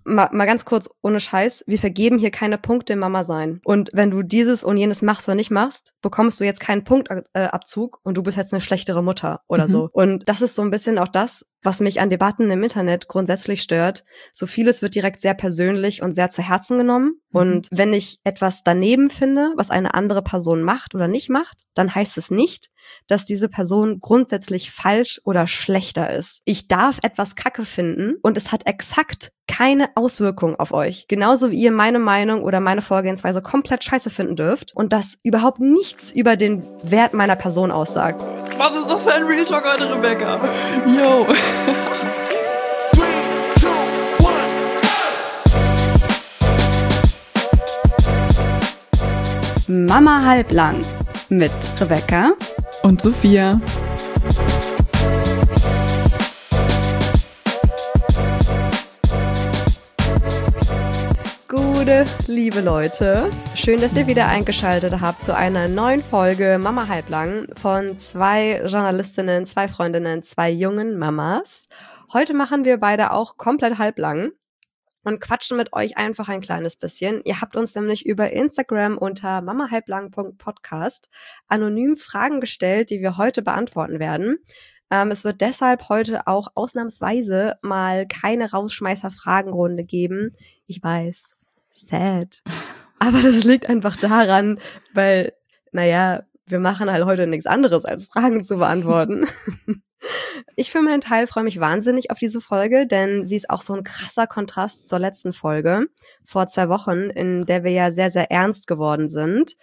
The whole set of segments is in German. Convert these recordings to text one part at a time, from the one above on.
mal ganz kurz, ohne Scheiß, wir vergeben hier keine Punkte im Mama sein. Und wenn du dieses und jenes machst oder nicht machst, bekommst du jetzt keinen Punktabzug und du bist jetzt eine schlechtere Mutter oder so. Und das ist so ein bisschen auch das, was mich an Debatten im Internet grundsätzlich stört. So vieles wird direkt sehr persönlich und sehr zu Herzen genommen. Und wenn ich etwas daneben finde, was eine andere Person macht oder nicht macht, dann heißt es nicht, dass diese Person grundsätzlich falsch oder schlechter ist. Ich darf etwas Kacke finden und es hat exakt keine Auswirkung auf euch. Genauso wie ihr meine Meinung oder meine Vorgehensweise komplett scheiße finden dürft und das überhaupt nichts über den Wert meiner Person aussagt. Was ist das für ein Real Talk heute, Rebecca? Yo! Mama halblang mit Rebecca und Sophia. Gute, liebe Leute, schön, dass ihr wieder eingeschaltet habt zu einer neuen Folge Mama halblang von 2 Journalistinnen, 2 Freundinnen, 2 jungen Mamas. Heute machen wir beide auch komplett halblang und quatschen mit euch einfach ein kleines bisschen. Ihr habt uns nämlich über Instagram unter mamahalblang.podcast anonym Fragen gestellt, die wir heute beantworten werden. Es wird deshalb heute auch ausnahmsweise mal keine Rausschmeißer-Fragenrunde geben. Ich weiß, sad. Aber das liegt einfach daran, weil, wir machen halt heute nichts anderes, als Fragen zu beantworten. Ich für meinen Teil freue mich wahnsinnig auf diese Folge, denn sie ist auch so ein krasser Kontrast zur letzten Folge vor 2 Wochen, in der wir ja sehr, sehr ernst geworden sind.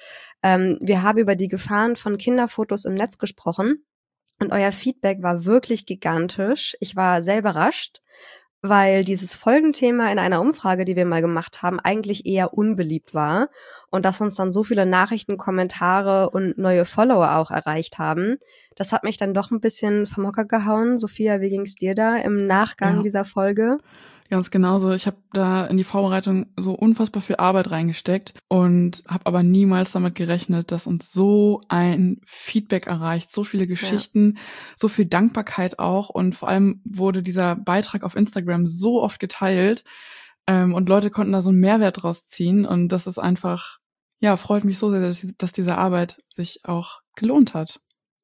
Wir haben über die Gefahren von Kinderfotos im Netz gesprochen und euer Feedback war wirklich gigantisch. Ich war sehr überrascht, weil dieses Folgenthema in einer Umfrage, die wir mal gemacht haben, eigentlich eher unbeliebt war und dass uns dann so viele Nachrichten, Kommentare und neue Follower auch erreicht haben. Das hat mich dann doch ein bisschen vom Hocker gehauen. Sophia, wie ging's dir da im Nachgang dieser Folge? Ganz genauso. Ich habe da in die Vorbereitung so unfassbar viel Arbeit reingesteckt und habe aber niemals damit gerechnet, dass uns so ein Feedback erreicht, so viele Geschichten, so viel Dankbarkeit auch und vor allem wurde dieser Beitrag auf Instagram so oft geteilt und Leute konnten da so einen Mehrwert draus ziehen und das ist einfach, freut mich so sehr, dass diese Arbeit sich auch gelohnt hat.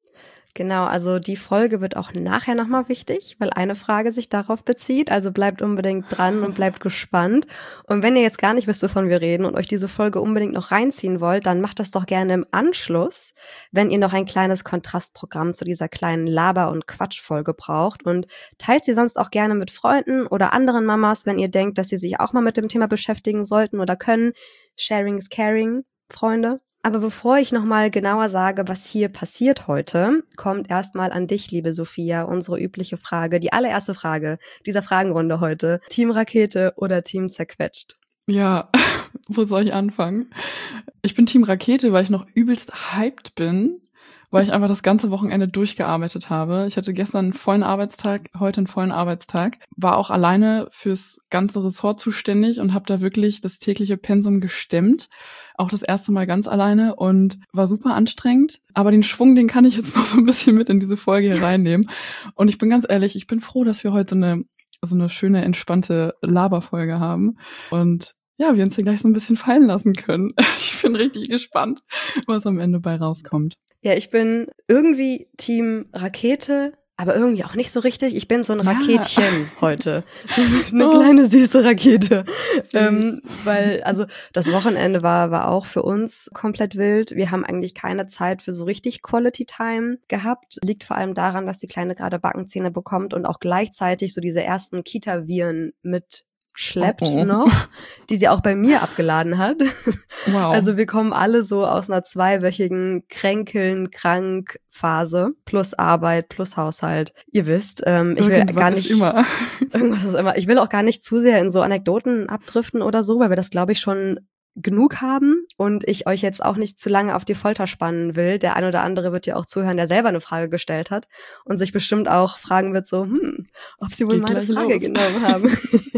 Genau, also die Folge wird auch nachher nochmal wichtig, weil eine Frage sich darauf bezieht, also bleibt unbedingt dran und bleibt gespannt. Und wenn ihr jetzt gar nicht wisst, wovon wir reden und euch diese Folge unbedingt noch reinziehen wollt, dann macht das doch gerne im Anschluss, wenn ihr noch ein kleines Kontrastprogramm zu dieser kleinen Laber- und Quatschfolge braucht und teilt sie sonst auch gerne mit Freunden oder anderen Mamas, wenn ihr denkt, dass sie sich auch mal mit dem Thema beschäftigen sollten oder können. Sharing is caring, Freunde. Aber bevor ich nochmal genauer sage, was hier passiert heute, kommt erstmal an dich, liebe Sophia, unsere übliche Frage, die allererste Frage dieser Fragenrunde heute. Team Rakete oder Team Zerquetscht? Ja, wo soll ich anfangen? Ich bin Team Rakete, weil ich noch übelst hyped bin, weil ich einfach das ganze Wochenende durchgearbeitet habe. Ich hatte gestern einen vollen Arbeitstag, heute einen vollen Arbeitstag, war auch alleine fürs ganze Ressort zuständig und habe da wirklich das tägliche Pensum gestemmt. Auch das erste Mal ganz alleine und war super anstrengend. Aber den Schwung, den kann ich jetzt noch so ein bisschen mit in diese Folge hier reinnehmen. Und ich bin ganz ehrlich, ich bin froh, dass wir heute so eine schöne, entspannte Laberfolge haben. Und wir uns hier gleich so ein bisschen fallen lassen können. Ich bin richtig gespannt, was am Ende bei rauskommt. Ja, ich bin irgendwie Team Rakete, aber irgendwie auch nicht so richtig. Ich bin so ein Raketchen heute. So eine kleine süße Rakete. Weil, also das Wochenende war auch für uns komplett wild. Wir haben eigentlich keine Zeit für so richtig Quality Time gehabt. Liegt vor allem daran, dass die Kleine gerade Backenzähne bekommt und auch gleichzeitig so diese ersten Kita-Viren mitschleppt noch, die sie auch bei mir abgeladen hat. Wow. Also wir kommen alle so aus einer 2-wöchigen Kränkeln-Krank-Phase plus Arbeit, plus Haushalt. Ihr wisst, ich will gar nicht irgendwas ist immer. Ich will auch gar nicht zu sehr in so Anekdoten abdriften oder so, weil wir das, glaube ich, schon genug haben und ich euch jetzt auch nicht zu lange auf die Folter spannen will. Der ein oder andere wird ja auch zuhören, der selber eine Frage gestellt hat und sich bestimmt auch fragen wird so, ob sie wohl meine Frage genommen haben.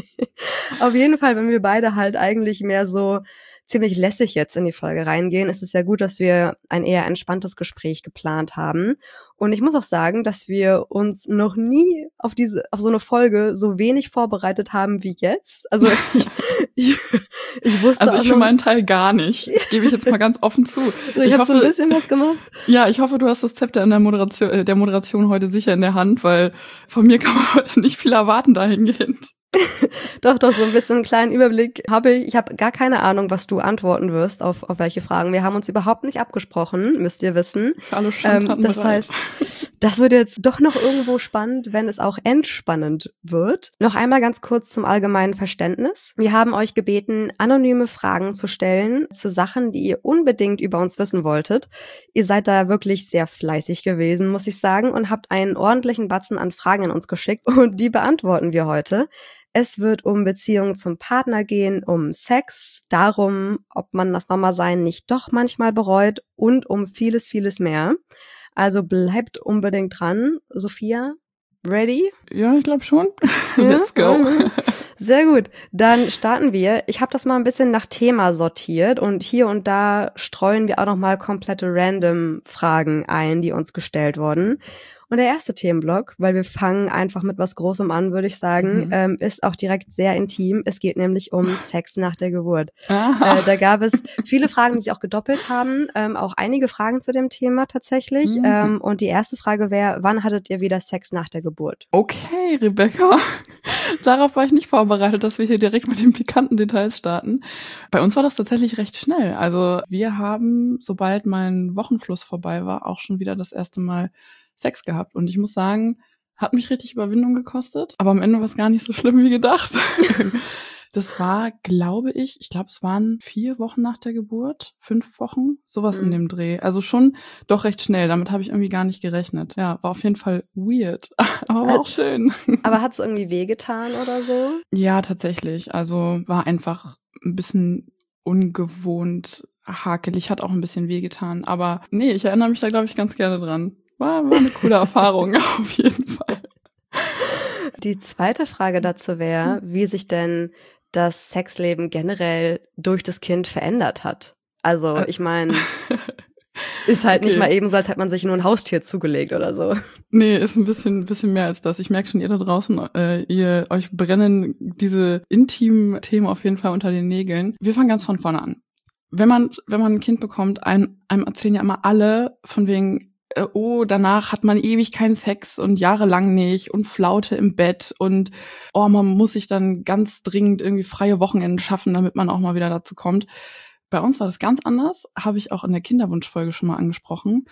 Auf jeden Fall, wenn wir beide halt eigentlich mehr so ziemlich lässig jetzt in die Folge reingehen, ist es ja gut, dass wir ein eher entspanntes Gespräch geplant haben. Und ich muss auch sagen, dass wir uns noch nie auf so eine Folge so wenig vorbereitet haben wie jetzt. Also ich wusste also ich für meinen Teil gar nicht. Das gebe ich jetzt mal ganz offen zu. Also ich habe so ein bisschen was gemacht. Ja, ich hoffe, du hast das Zepter in der Moderation heute sicher in der Hand, weil von mir kann man heute nicht viel erwarten dahingehend. Doch, so ein bisschen einen kleinen Überblick habe ich. Ich habe gar keine Ahnung, was du antworten wirst auf welche Fragen. Wir haben uns überhaupt nicht abgesprochen, müsst ihr wissen. Für alle Schandtaten das heißt, das wird jetzt doch noch irgendwo spannend, wenn es auch entspannend wird. Noch einmal ganz kurz zum allgemeinen Verständnis. Wir haben euch gebeten, anonyme Fragen zu stellen zu Sachen, die ihr unbedingt über uns wissen wolltet. Ihr seid da wirklich sehr fleißig gewesen, muss ich sagen, und habt einen ordentlichen Batzen an Fragen an uns geschickt und die beantworten wir heute. Es wird um Beziehungen zum Partner gehen, um Sex, darum, ob man das Mama-Sein nicht doch manchmal bereut und um vieles, vieles mehr. Also bleibt unbedingt dran. Sophia, ready? Ja, ich glaube schon. Ja? Let's go. Sehr gut. Dann starten wir. Ich habe das mal ein bisschen nach Thema sortiert und hier und da streuen wir auch noch mal komplette random Fragen ein, die uns gestellt wurden. Und der erste Themenblock, weil wir fangen einfach mit was Großem an, würde ich sagen, ist auch direkt sehr intim. Es geht nämlich um Sex nach der Geburt. Da gab es viele Fragen, die sich auch gedoppelt haben, auch einige Fragen zu dem Thema tatsächlich. Und die erste Frage wäre, wann hattet ihr wieder Sex nach der Geburt? Okay, Rebecca. Darauf war ich nicht vorbereitet, dass wir hier direkt mit den pikanten Details starten. Bei uns war das tatsächlich recht schnell. Also wir haben, sobald mein Wochenfluss vorbei war, auch schon wieder das erste Mal Sex gehabt. Und ich muss sagen, hat mich richtig Überwindung gekostet, aber am Ende war es gar nicht so schlimm wie gedacht. Das war, glaube ich es waren 4 Wochen nach der Geburt, 5 Wochen, sowas in dem Dreh. Also schon doch recht schnell, damit habe ich irgendwie gar nicht gerechnet. Ja, war auf jeden Fall weird, aber war auch schön. Aber hat es irgendwie wehgetan oder so? Ja, tatsächlich. Also war einfach ein bisschen ungewohnt, hakelig, hat auch ein bisschen wehgetan. Aber nee, ich erinnere mich da, glaube ich, ganz gerne dran. War eine coole Erfahrung, auf jeden Fall. Die zweite Frage dazu wäre, wie sich denn das Sexleben generell durch das Kind verändert hat. Also ich meine, ist halt nicht mal eben so, als hätte man sich nur ein Haustier zugelegt oder so. Nee, ist ein bisschen mehr als das. Ich merke schon, ihr da draußen, euch brennen diese intimen Themen auf jeden Fall unter den Nägeln. Wir fangen ganz von vorne an. Wenn man ein Kind bekommt, einem erzählen ja immer alle von wegen, danach hat man ewig keinen Sex und jahrelang nicht und Flaute im Bett und man muss sich dann ganz dringend irgendwie freie Wochenenden schaffen, damit man auch mal wieder dazu kommt. Bei uns war das ganz anders, habe ich auch in der Kinderwunschfolge schon mal angesprochen.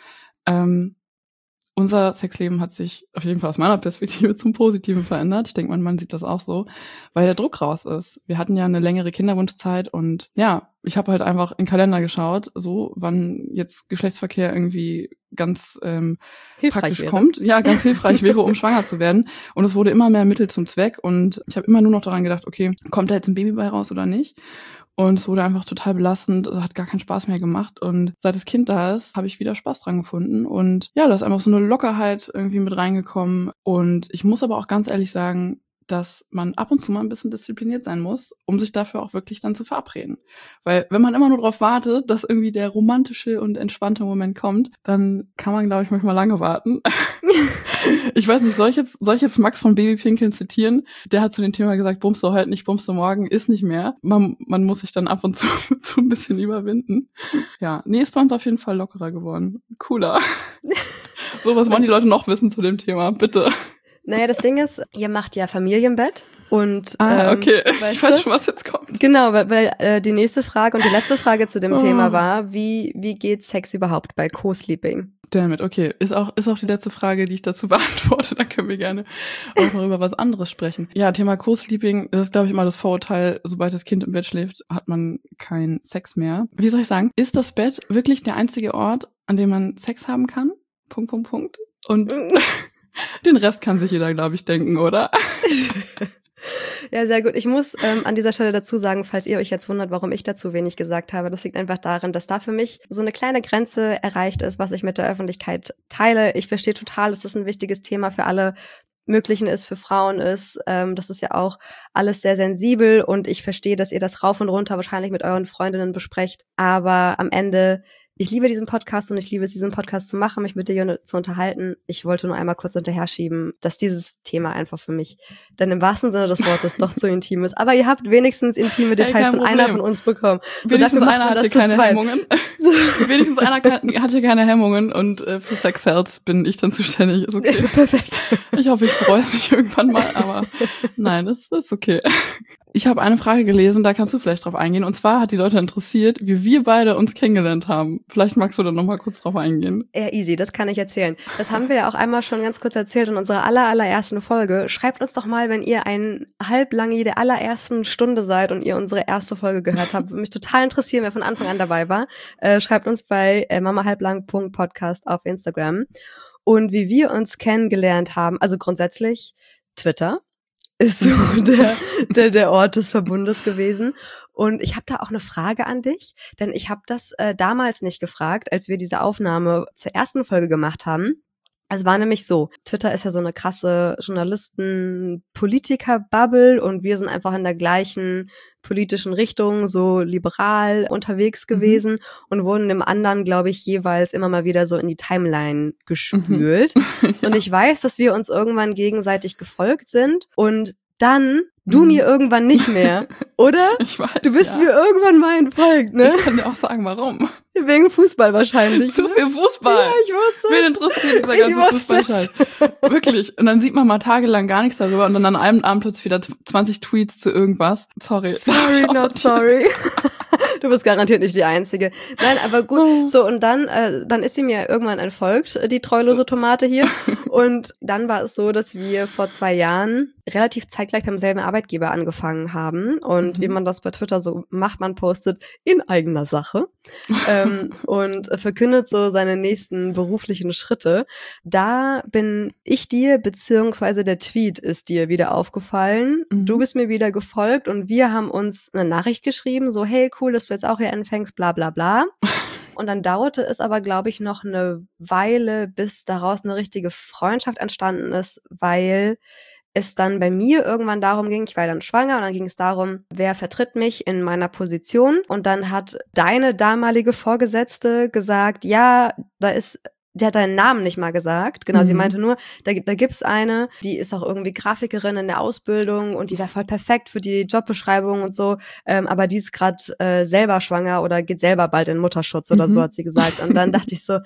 Unser Sexleben hat sich auf jeden Fall aus meiner Perspektive zum Positiven verändert. Ich denke, mein Mann sieht das auch so, weil der Druck raus ist. Wir hatten ja eine längere Kinderwunschzeit und ja, ich habe halt einfach in den Kalender geschaut, so wann jetzt Geschlechtsverkehr irgendwie ganz praktisch kommt. Ja, ganz hilfreich wäre, um schwanger zu werden. Und es wurde immer mehr Mittel zum Zweck und ich habe immer nur noch daran gedacht, okay, kommt da jetzt ein Baby bei raus oder nicht? Und es wurde einfach total belastend, hat gar keinen Spaß mehr gemacht. Und seit das Kind da ist, habe ich wieder Spaß dran gefunden. Und ja, da ist einfach so eine Lockerheit irgendwie mit reingekommen. Und ich muss aber auch ganz ehrlich sagen, dass man ab und zu mal ein bisschen diszipliniert sein muss, um sich dafür auch wirklich dann zu verabreden. Weil wenn man immer nur darauf wartet, dass irgendwie der romantische und entspannte Moment kommt, dann kann man, glaube ich, manchmal lange warten. Ich weiß nicht, soll ich jetzt Max von Babypinkeln zitieren? Der hat zu dem Thema gesagt, bummst du heute nicht, bummst du morgen, ist nicht mehr. Man muss sich dann ab und zu so ein bisschen überwinden. Ja, nee, ist bei uns auf jeden Fall lockerer geworden. Cooler. So, was wollen die Leute noch wissen zu dem Thema? Bitte. Naja, das Ding ist, ihr macht ja Familienbett und okay, ich weiß schon, was jetzt kommt. Genau, weil die nächste Frage und die letzte Frage zu dem Thema war, wie geht Sex überhaupt bei Co-Sleeping? Dammit, okay, ist auch die letzte Frage, die ich dazu beantworte, dann können wir gerne auch noch über was anderes sprechen. Ja, Thema Co-Sleeping, das ist, glaube ich, immer das Vorurteil, sobald das Kind im Bett schläft, hat man keinen Sex mehr. Wie soll ich sagen, ist das Bett wirklich der einzige Ort, an dem man Sex haben kann? ... Und den Rest kann sich jeder, glaube ich, denken, oder? Ja, sehr gut. Ich muss an dieser Stelle dazu sagen, falls ihr euch jetzt wundert, warum ich dazu wenig gesagt habe, das liegt einfach darin, dass da für mich so eine kleine Grenze erreicht ist, was ich mit der Öffentlichkeit teile. Ich verstehe total, dass das ein wichtiges Thema für alle Möglichen ist, für Frauen ist. Das ist ja auch alles sehr sensibel und ich verstehe, dass ihr das rauf und runter wahrscheinlich mit euren Freundinnen besprecht. Aber am Ende Ich liebe diesen Podcast und ich liebe es, diesen Podcast zu machen, mich mit dir zu unterhalten. Ich wollte nur einmal kurz hinterher schieben, dass dieses Thema einfach für mich dann im wahrsten Sinne des Wortes doch zu intim ist. Aber ihr habt wenigstens intime Details von einer von uns bekommen. Wenigstens einer hatte keine Hemmungen. So. Wenigstens einer hatte keine Hemmungen und für Sex Health bin ich dann zuständig. Ist okay. Perfekt. Ich hoffe, ich bereue es nicht irgendwann mal, aber nein, das ist okay. Ich habe eine Frage gelesen, da kannst du vielleicht drauf eingehen. Und zwar hat die Leute interessiert, wie wir beide uns kennengelernt haben. Vielleicht magst du da noch mal kurz drauf eingehen. Ja, easy, das kann ich erzählen. Das haben wir ja auch einmal schon ganz kurz erzählt in unserer allerersten Folge. Schreibt uns doch mal, wenn ihr ein Halblangi der allerersten Stunde seid und ihr unsere erste Folge gehört habt. Würde mich total interessieren, wer von Anfang an dabei war. Schreibt uns bei mamahalblang.podcast auf Instagram. Und wie wir uns kennengelernt haben, also grundsätzlich Twitter ist so der Ort des Verbundes gewesen. Und ich habe da auch eine Frage an dich, denn ich habe das damals nicht gefragt, als wir diese Aufnahme zur ersten Folge gemacht haben. Es war nämlich so, Twitter ist ja so eine krasse Journalisten-Politiker-Bubble und wir sind einfach in der gleichen politischen Richtung, so liberal unterwegs gewesen und wurden dem anderen, glaube ich, jeweils immer mal wieder so in die Timeline gespült. Ja. Und ich weiß, dass wir uns irgendwann gegenseitig gefolgt sind und dann du mir irgendwann nicht mehr, oder? Ich weiß, du bist mir irgendwann mal entfolgt, ne? Ich kann dir auch sagen, warum. Wegen Fußball wahrscheinlich. Zu viel Fußball. Ja, ich wusste es. Wen interessiert dieser ganze Fußballscheiß? Wirklich. Und dann sieht man mal tagelang gar nichts darüber und dann an einem Abend plötzlich wieder 20 Tweets zu irgendwas. Sorry. Sorry, not sorry. Du bist garantiert nicht die Einzige. Nein, aber gut. So, und dann ist sie mir irgendwann entfolgt, die treulose Tomate hier. Und dann war es so, dass wir vor 2 Jahren relativ zeitgleich beim selben Arbeitgeber angefangen haben. Und wie man das bei Twitter so macht, man postet in eigener Sache und verkündet so seine nächsten beruflichen Schritte. Da bin ich dir, beziehungsweise der Tweet ist dir wieder aufgefallen. Du bist mir wieder gefolgt und wir haben uns eine Nachricht geschrieben, so hey, cool, dass du jetzt auch hier anfängst, bla bla bla. Und dann dauerte es aber, glaube ich, noch eine Weile, bis daraus eine richtige Freundschaft entstanden ist, weil es dann bei mir irgendwann darum ging, ich war dann schwanger und dann ging es darum, wer vertritt mich in meiner Position. Und dann hat deine damalige Vorgesetzte gesagt, ja, der hat deinen Namen nicht mal gesagt. Genau, sie meinte nur, da gibt's eine, die ist auch irgendwie Grafikerin in der Ausbildung und die wäre voll perfekt für die Jobbeschreibung und so, aber die ist gerade selber schwanger oder geht selber bald in Mutterschutz oder so, hat sie gesagt. Und dann dachte ich so,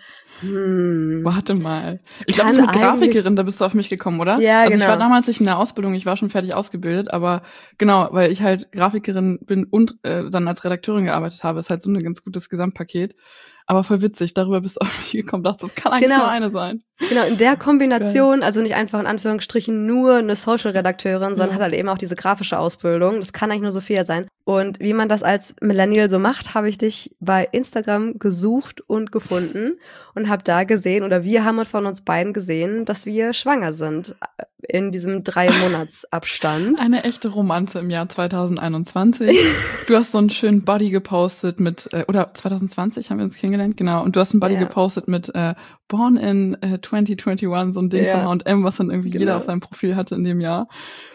warte mal. Ich glaube, mit Grafikerin, da bist du auf mich gekommen, oder? Ja, also genau. Ich war damals nicht in der Ausbildung, ich war schon fertig ausgebildet, aber genau, weil ich halt Grafikerin bin und dann als Redakteurin gearbeitet habe, ist halt so ein ganz gutes Gesamtpaket. Aber voll witzig, darüber bist du auf mich gekommen, dachte, das kann eigentlich nur eine sein. Genau, in der Kombination, also nicht einfach in Anführungsstrichen nur eine Social-Redakteurin, sondern hat halt eben auch diese grafische Ausbildung. Das kann eigentlich nur Sophia sein. Und wie man das als Millennial so macht, habe ich dich bei Instagram gesucht und gefunden und habe da gesehen, oder wir haben von uns beiden gesehen, dass wir schwanger sind in diesem 3-Monats-Abstand. Eine echte Romanze im Jahr 2021. Du hast so einen schönen Body gepostet mit, oder 2020 haben wir uns kennengelernt, genau. Und du hast einen Body gepostet mit Born in 2021, so ein Ding von H&M, was dann irgendwie jeder auf seinem Profil hatte in dem Jahr.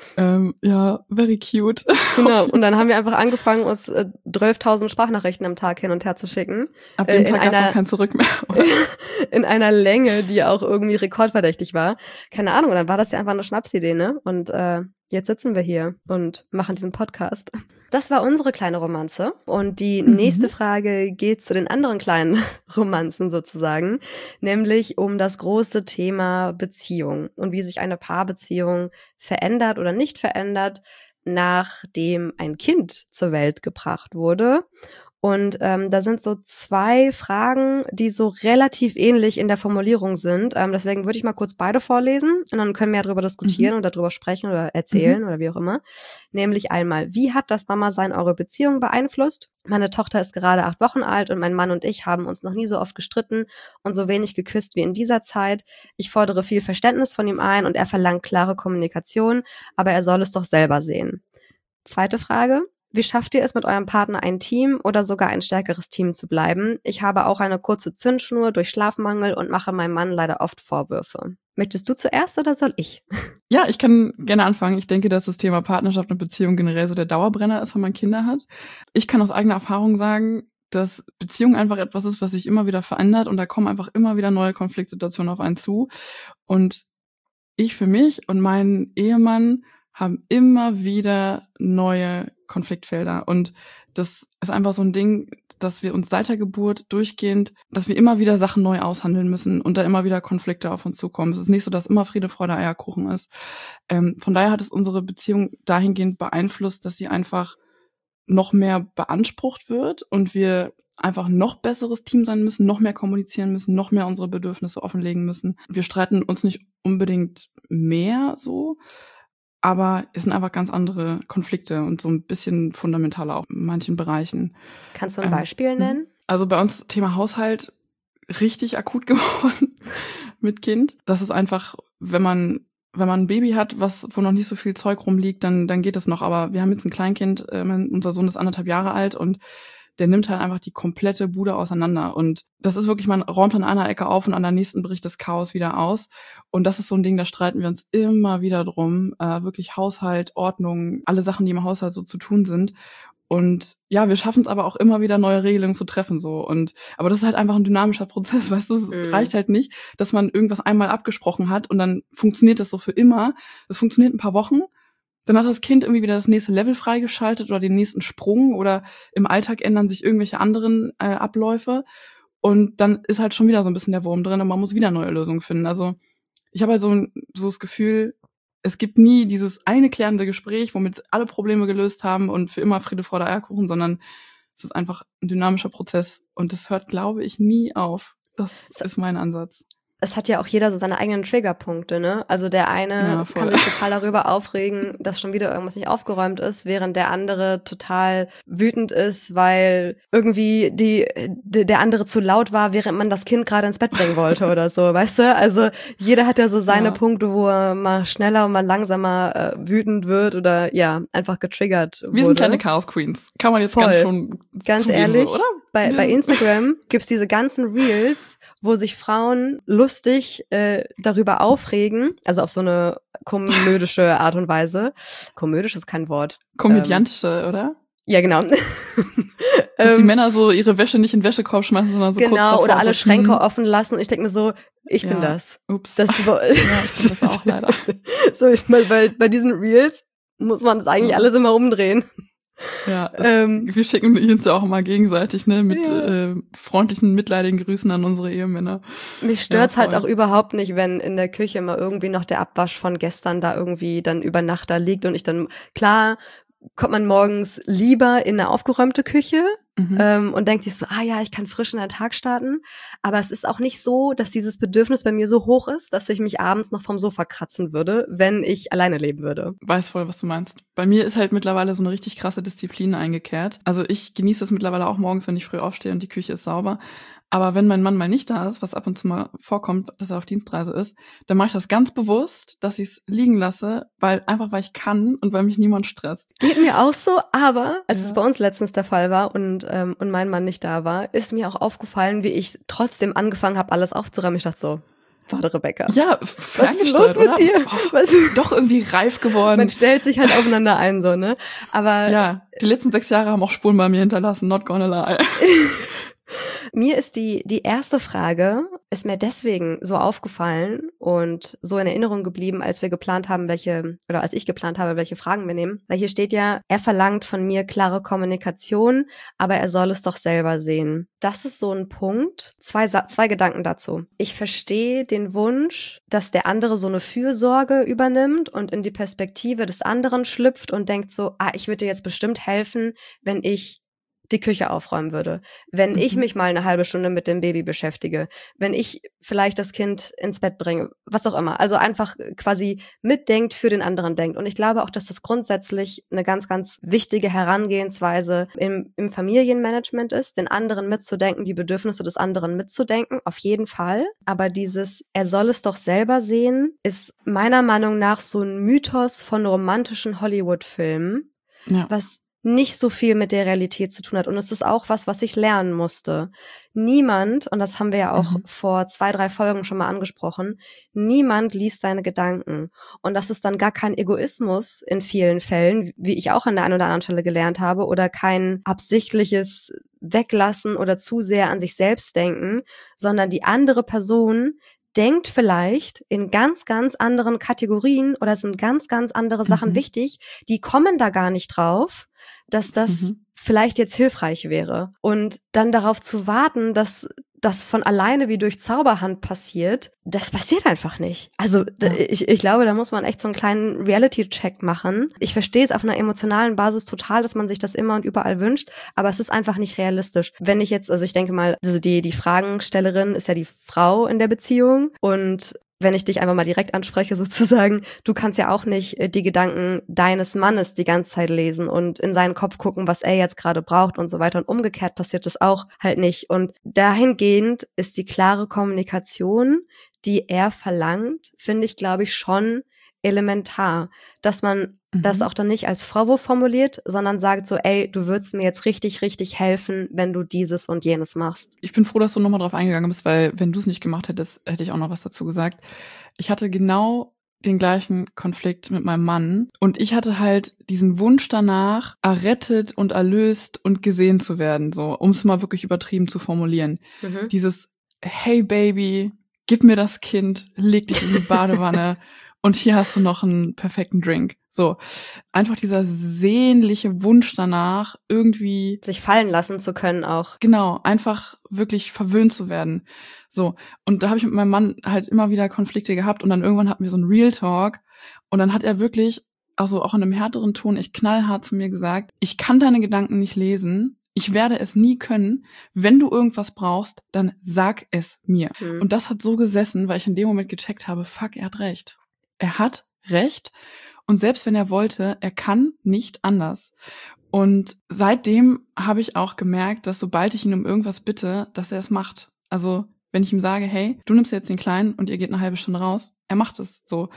Ja, very cute. Genau, und dann haben wir einfach angefangen, uns 12.000 Sprachnachrichten am Tag hin und her zu schicken. Ab dem Tag gab es kein Zurück mehr, oder? In einer Länge, die auch irgendwie rekordverdächtig war. Keine Ahnung, und dann war das ja einfach eine Schnapsidee, ne? Und jetzt sitzen wir hier und machen diesen Podcast. Das war unsere kleine Romanze. Und die nächste Frage geht zu den anderen kleinen Romanzen sozusagen, nämlich um das große Thema Beziehung und wie sich eine Paarbeziehung verändert oder nicht verändert, nachdem ein Kind zur Welt gebracht wurde. Und da sind so 2 Fragen, die so relativ ähnlich in der Formulierung sind. Deswegen würde ich mal kurz beide vorlesen und dann können wir ja darüber diskutieren und darüber sprechen oder erzählen oder wie auch immer. Nämlich einmal, wie hat das Mama-Sein eure Beziehung beeinflusst? Meine Tochter ist gerade 8 Wochen alt und mein Mann und ich haben uns noch nie so oft gestritten und so wenig geküsst wie in dieser Zeit. Ich fordere viel Verständnis von ihm ein und er verlangt klare Kommunikation, aber er soll es doch selber sehen. Zweite Frage. Wie schafft ihr es, mit eurem Partner ein Team oder sogar ein stärkeres Team zu bleiben? Ich habe auch eine kurze Zündschnur durch Schlafmangel und mache meinem Mann leider oft Vorwürfe. Möchtest du zuerst oder soll ich? Ja, ich kann gerne anfangen. Ich denke, dass das Thema Partnerschaft und Beziehung generell so der Dauerbrenner ist, wenn man Kinder hat. Ich kann aus eigener Erfahrung sagen, dass Beziehung einfach etwas ist, was sich immer wieder verändert und da kommen einfach immer wieder neue Konfliktsituationen auf einen zu. Und ich für mich und mein Ehemann haben immer wieder neue Konfliktfelder. Und das ist einfach so ein Ding, dass wir uns seit der Geburt durchgehend, dass wir immer wieder Sachen neu aushandeln müssen und da immer wieder Konflikte auf uns zukommen. Es ist nicht so, dass immer Friede, Freude, Eierkuchen ist. Von daher hat es unsere Beziehung dahingehend beeinflusst, dass sie einfach noch mehr beansprucht wird und wir einfach noch besseres Team sein müssen, noch mehr kommunizieren müssen, noch mehr unsere Bedürfnisse offenlegen müssen. Wir streiten uns nicht unbedingt mehr so, aber es sind einfach ganz andere Konflikte und so ein bisschen fundamentaler auch in manchen Bereichen. Kannst du ein Beispiel nennen? Also bei uns Thema Haushalt richtig akut geworden mit Kind. Das ist einfach, wenn man ein Baby hat, wo noch nicht so viel Zeug rumliegt, dann geht das noch. Aber wir haben jetzt ein Kleinkind, unser Sohn ist 1,5 Jahre alt und der nimmt halt einfach die komplette Bude auseinander. Und das ist wirklich, man räumt an einer Ecke auf und an der nächsten bricht das Chaos wieder aus. Und das ist so ein Ding, da streiten wir uns immer wieder drum. Wirklich Haushalt, Ordnung, alle Sachen, die im Haushalt so zu tun sind. Und ja, wir schaffen es aber auch immer wieder, neue Regelungen zu treffen, so. Aber das ist halt einfach ein dynamischer Prozess, weißt du? Es reicht halt nicht, dass man irgendwas einmal abgesprochen hat und dann funktioniert das so für immer. Das funktioniert ein paar Wochen. Dann hat das Kind irgendwie wieder das nächste Level freigeschaltet oder den nächsten Sprung oder im Alltag ändern sich irgendwelche anderen Abläufe. Und dann ist halt schon wieder so ein bisschen der Wurm drin und man muss wieder neue Lösungen finden. Also ich habe halt so das Gefühl, es gibt nie dieses eine klärende Gespräch, womit alle Probleme gelöst haben und für immer Friede, Freude, Eierkuchen, sondern es ist einfach ein dynamischer Prozess und das hört, glaube ich, nie auf. Das ist mein Ansatz. Es hat ja auch jeder so seine eigenen Triggerpunkte, ne? Also der eine kann sich total darüber aufregen, dass schon wieder irgendwas nicht aufgeräumt ist, während der andere total wütend ist, weil irgendwie der andere zu laut war, während man das Kind gerade ins Bett bringen wollte oder so, weißt du? Also jeder hat ja so seine Punkte, wo er mal schneller und mal langsamer wütend wird oder ja, einfach getriggert wurde. Wir sind kleine Chaos Queens. Kann man jetzt ganz zugeben, ehrlich, oder? Bei Instagram gibt's diese ganzen Reels, wo sich Frauen lustig darüber aufregen, also auf so eine komödische Art und Weise. Komödisch ist kein Wort. Komödiantische, oder? Ja, genau. Dass die Männer so ihre Wäsche nicht in den Wäschekorb schmeißen, sondern so kurz davor. Genau, oder alle Schränke offen lassen. Und ich denke mir so, ich bin das. Ups. Das ist auch leider. So, ich meine, bei diesen Reels muss man das eigentlich alles immer umdrehen. Ja, wir schicken uns ja auch immer gegenseitig, ne, mit freundlichen, mitleidigen Grüßen an unsere Ehemänner. Mich stört's halt auch überhaupt nicht, wenn in der Küche mal irgendwie noch der Abwasch von gestern da irgendwie dann über Nacht da liegt und ich dann, klar, kommt man morgens lieber in eine aufgeräumte Küche und denkt sich so, ja, ich kann frisch in den Tag starten. Aber es ist auch nicht so, dass dieses Bedürfnis bei mir so hoch ist, dass ich mich abends noch vom Sofa kratzen würde, wenn ich alleine leben würde. Weiß voll, was du meinst. Bei mir ist halt mittlerweile so eine richtig krasse Disziplin eingekehrt. Also ich genieße das mittlerweile auch morgens, wenn ich früh aufstehe und die Küche ist sauber. Aber wenn mein Mann mal nicht da ist, was ab und zu mal vorkommt, dass er auf Dienstreise ist, dann mache ich das ganz bewusst, dass ich es liegen lasse, weil ich kann und weil mich niemand stresst. Geht mir auch so, aber als es bei uns letztens der Fall war und mein Mann nicht da war, ist mir auch aufgefallen, wie ich trotzdem angefangen habe, alles aufzuräumen. Ich dachte so, warte, Rebecca. Ja, was ist los mit dir? Doch irgendwie reif geworden. Man stellt sich halt aufeinander ein, so, ne? Aber ja, die letzten 6 Jahre haben auch Spuren bei mir hinterlassen, not gonna lie. Mir ist die erste Frage, ist mir deswegen so aufgefallen und so in Erinnerung geblieben, als ich geplant habe, welche Fragen wir nehmen. Weil hier steht ja, er verlangt von mir klare Kommunikation, aber er soll es doch selber sehen. Das ist so ein Punkt. Zwei Gedanken dazu. Ich verstehe den Wunsch, dass der andere so eine Fürsorge übernimmt und in die Perspektive des anderen schlüpft und denkt so, ich würde dir jetzt bestimmt helfen, wenn ich die Küche aufräumen würde, wenn ich mich mal eine halbe Stunde mit dem Baby beschäftige, wenn ich vielleicht das Kind ins Bett bringe, was auch immer. Also einfach quasi mitdenkt, für den anderen denkt. Und ich glaube auch, dass das grundsätzlich eine ganz, ganz wichtige Herangehensweise im Familienmanagement ist, den anderen mitzudenken, die Bedürfnisse des anderen mitzudenken, auf jeden Fall. Aber er soll es doch selber sehen, ist meiner Meinung nach so ein Mythos von romantischen Hollywood-Filmen, was nicht so viel mit der Realität zu tun hat. Und es ist auch was ich lernen musste. Niemand, und das haben wir ja auch vor 2-3 Folgen schon mal angesprochen, niemand liest deine Gedanken. Und das ist dann gar kein Egoismus in vielen Fällen, wie ich auch an der einen oder anderen Stelle gelernt habe, oder kein absichtliches weglassen oder zu sehr an sich selbst denken, sondern die andere Person denkt vielleicht in ganz, ganz anderen Kategorien oder sind ganz, ganz andere Sachen wichtig, die kommen da gar nicht drauf, dass das vielleicht jetzt hilfreich wäre. Und dann darauf zu warten, dass das von alleine wie durch Zauberhand passiert, das passiert einfach nicht. Also ich glaube, da muss man echt so einen kleinen Reality-Check machen. Ich verstehe es auf einer emotionalen Basis total, dass man sich das immer und überall wünscht, aber es ist einfach nicht realistisch. Wenn ich jetzt, also ich denke mal, also die Fragenstellerin ist ja die Frau in der Beziehung und wenn ich dich einfach mal direkt anspreche sozusagen, du kannst ja auch nicht die Gedanken deines Mannes die ganze Zeit lesen und in seinen Kopf gucken, was er jetzt gerade braucht und so weiter. Und umgekehrt passiert das auch halt nicht. Und dahingehend ist die klare Kommunikation, die er verlangt, finde ich, glaube ich, schon elementar, dass man das auch dann nicht als Vorwurf formuliert, sondern sagt so, ey, du würdest mir jetzt richtig, richtig helfen, wenn du dieses und jenes machst. Ich bin froh, dass du nochmal drauf eingegangen bist, weil wenn du es nicht gemacht hättest, hätte ich auch noch was dazu gesagt. Ich hatte genau den gleichen Konflikt mit meinem Mann und ich hatte halt diesen Wunsch danach, errettet und erlöst und gesehen zu werden, so, um es mal wirklich übertrieben zu formulieren. Dieses, hey Baby, gib mir das Kind, leg dich in die Badewanne und hier hast du noch einen perfekten Drink. So, einfach dieser sehnliche Wunsch danach, irgendwie sich fallen lassen zu können auch. Genau, einfach wirklich verwöhnt zu werden. So, und da habe ich mit meinem Mann halt immer wieder Konflikte gehabt und dann irgendwann hatten wir so einen Real Talk und dann hat er wirklich, also auch in einem härteren Ton, echt knallhart zu mir gesagt, ich kann deine Gedanken nicht lesen, ich werde es nie können, wenn du irgendwas brauchst, dann sag es mir. Und das hat so gesessen, weil ich in dem Moment gecheckt habe, fuck, er hat recht. Er hat recht. Und selbst wenn er wollte, er kann nicht anders. Und seitdem habe ich auch gemerkt, dass sobald ich ihn um irgendwas bitte, dass er es macht. Also wenn ich ihm sage, hey, du nimmst jetzt den Kleinen und ihr geht eine halbe Stunde raus, er macht es so.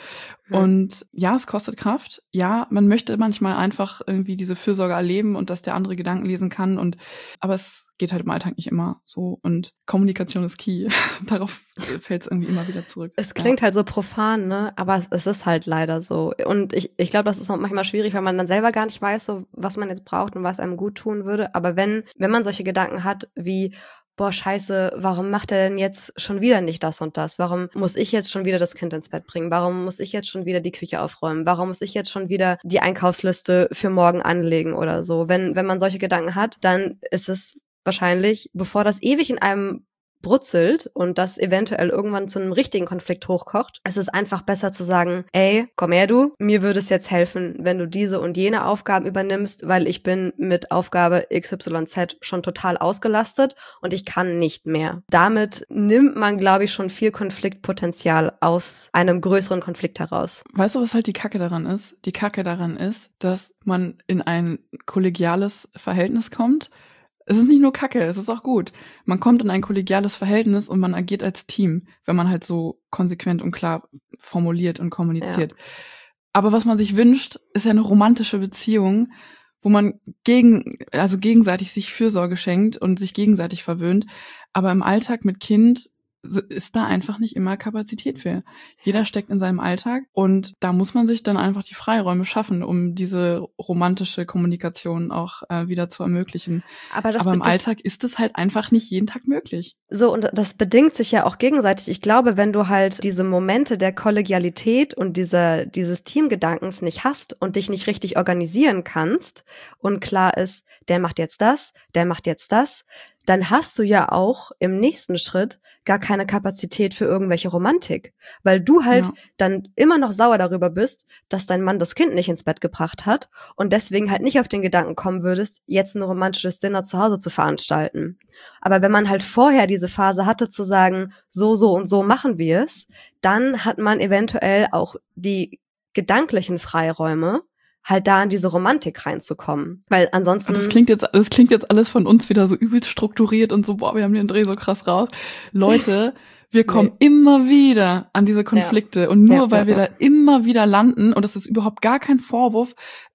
Und ja, es kostet Kraft. Ja, man möchte manchmal einfach irgendwie diese Fürsorge erleben und dass der andere Gedanken lesen kann. Aber es geht halt im Alltag nicht immer so. Und Kommunikation ist key. Darauf fällt es irgendwie immer wieder zurück. Es klingt halt so profan, ne? Aber es ist halt leider so. Und ich glaube, das ist auch manchmal schwierig, weil man dann selber gar nicht weiß, so was man jetzt braucht und was einem gut tun würde. Aber wenn man solche Gedanken hat wie, boah, scheiße, warum macht er denn jetzt schon wieder nicht das und das? Warum muss ich jetzt schon wieder das Kind ins Bett bringen? Warum muss ich jetzt schon wieder die Küche aufräumen? Warum muss ich jetzt schon wieder die Einkaufsliste für morgen anlegen oder so? Wenn man solche Gedanken hat, dann ist es wahrscheinlich, bevor das ewig in einem brutzelt und das eventuell irgendwann zu einem richtigen Konflikt hochkocht, es ist einfach besser zu sagen, ey, komm her du, mir würde es jetzt helfen, wenn du diese und jene Aufgaben übernimmst, weil ich bin mit Aufgabe XYZ schon total ausgelastet und ich kann nicht mehr. Damit nimmt man, glaube ich, schon viel Konfliktpotenzial aus einem größeren Konflikt heraus. Weißt du, was halt die Kacke daran ist? Die Kacke daran ist, dass man in ein kollegiales Verhältnis kommt. Es ist nicht nur Kacke, es ist auch gut. Man kommt in ein kollegiales Verhältnis und man agiert als Team, wenn man halt so konsequent und klar formuliert und kommuniziert. Ja. Aber was man sich wünscht, ist ja eine romantische Beziehung, wo man gegenseitig sich Fürsorge schenkt und sich gegenseitig verwöhnt. Aber im Alltag mit Kind ist da einfach nicht immer Kapazität für. Jeder steckt in seinem Alltag und da muss man sich dann einfach die Freiräume schaffen, um diese romantische Kommunikation auch wieder zu ermöglichen. Aber im Alltag ist es halt einfach nicht jeden Tag möglich. So, und das bedingt sich ja auch gegenseitig. Ich glaube, wenn du halt diese Momente der Kollegialität und dieses Teamgedankens nicht hast und dich nicht richtig organisieren kannst und klar ist, der macht jetzt das, der macht jetzt das, dann hast du ja auch im nächsten Schritt gar keine Kapazität für irgendwelche Romantik, weil du halt dann immer noch sauer darüber bist, dass dein Mann das Kind nicht ins Bett gebracht hat und deswegen halt nicht auf den Gedanken kommen würdest, jetzt ein romantisches Dinner zu Hause zu veranstalten. Aber wenn man halt vorher diese Phase hatte zu sagen, so und so machen wir es, dann hat man eventuell auch die gedanklichen Freiräume, halt da in diese Romantik reinzukommen. Weil ansonsten... Das klingt jetzt alles von uns wieder so übelst strukturiert und so, boah, wir haben den Dreh so krass raus. Leute, wir kommen immer wieder an diese Konflikte und nur weil wir da immer wieder landen, und das ist überhaupt gar kein Vorwurf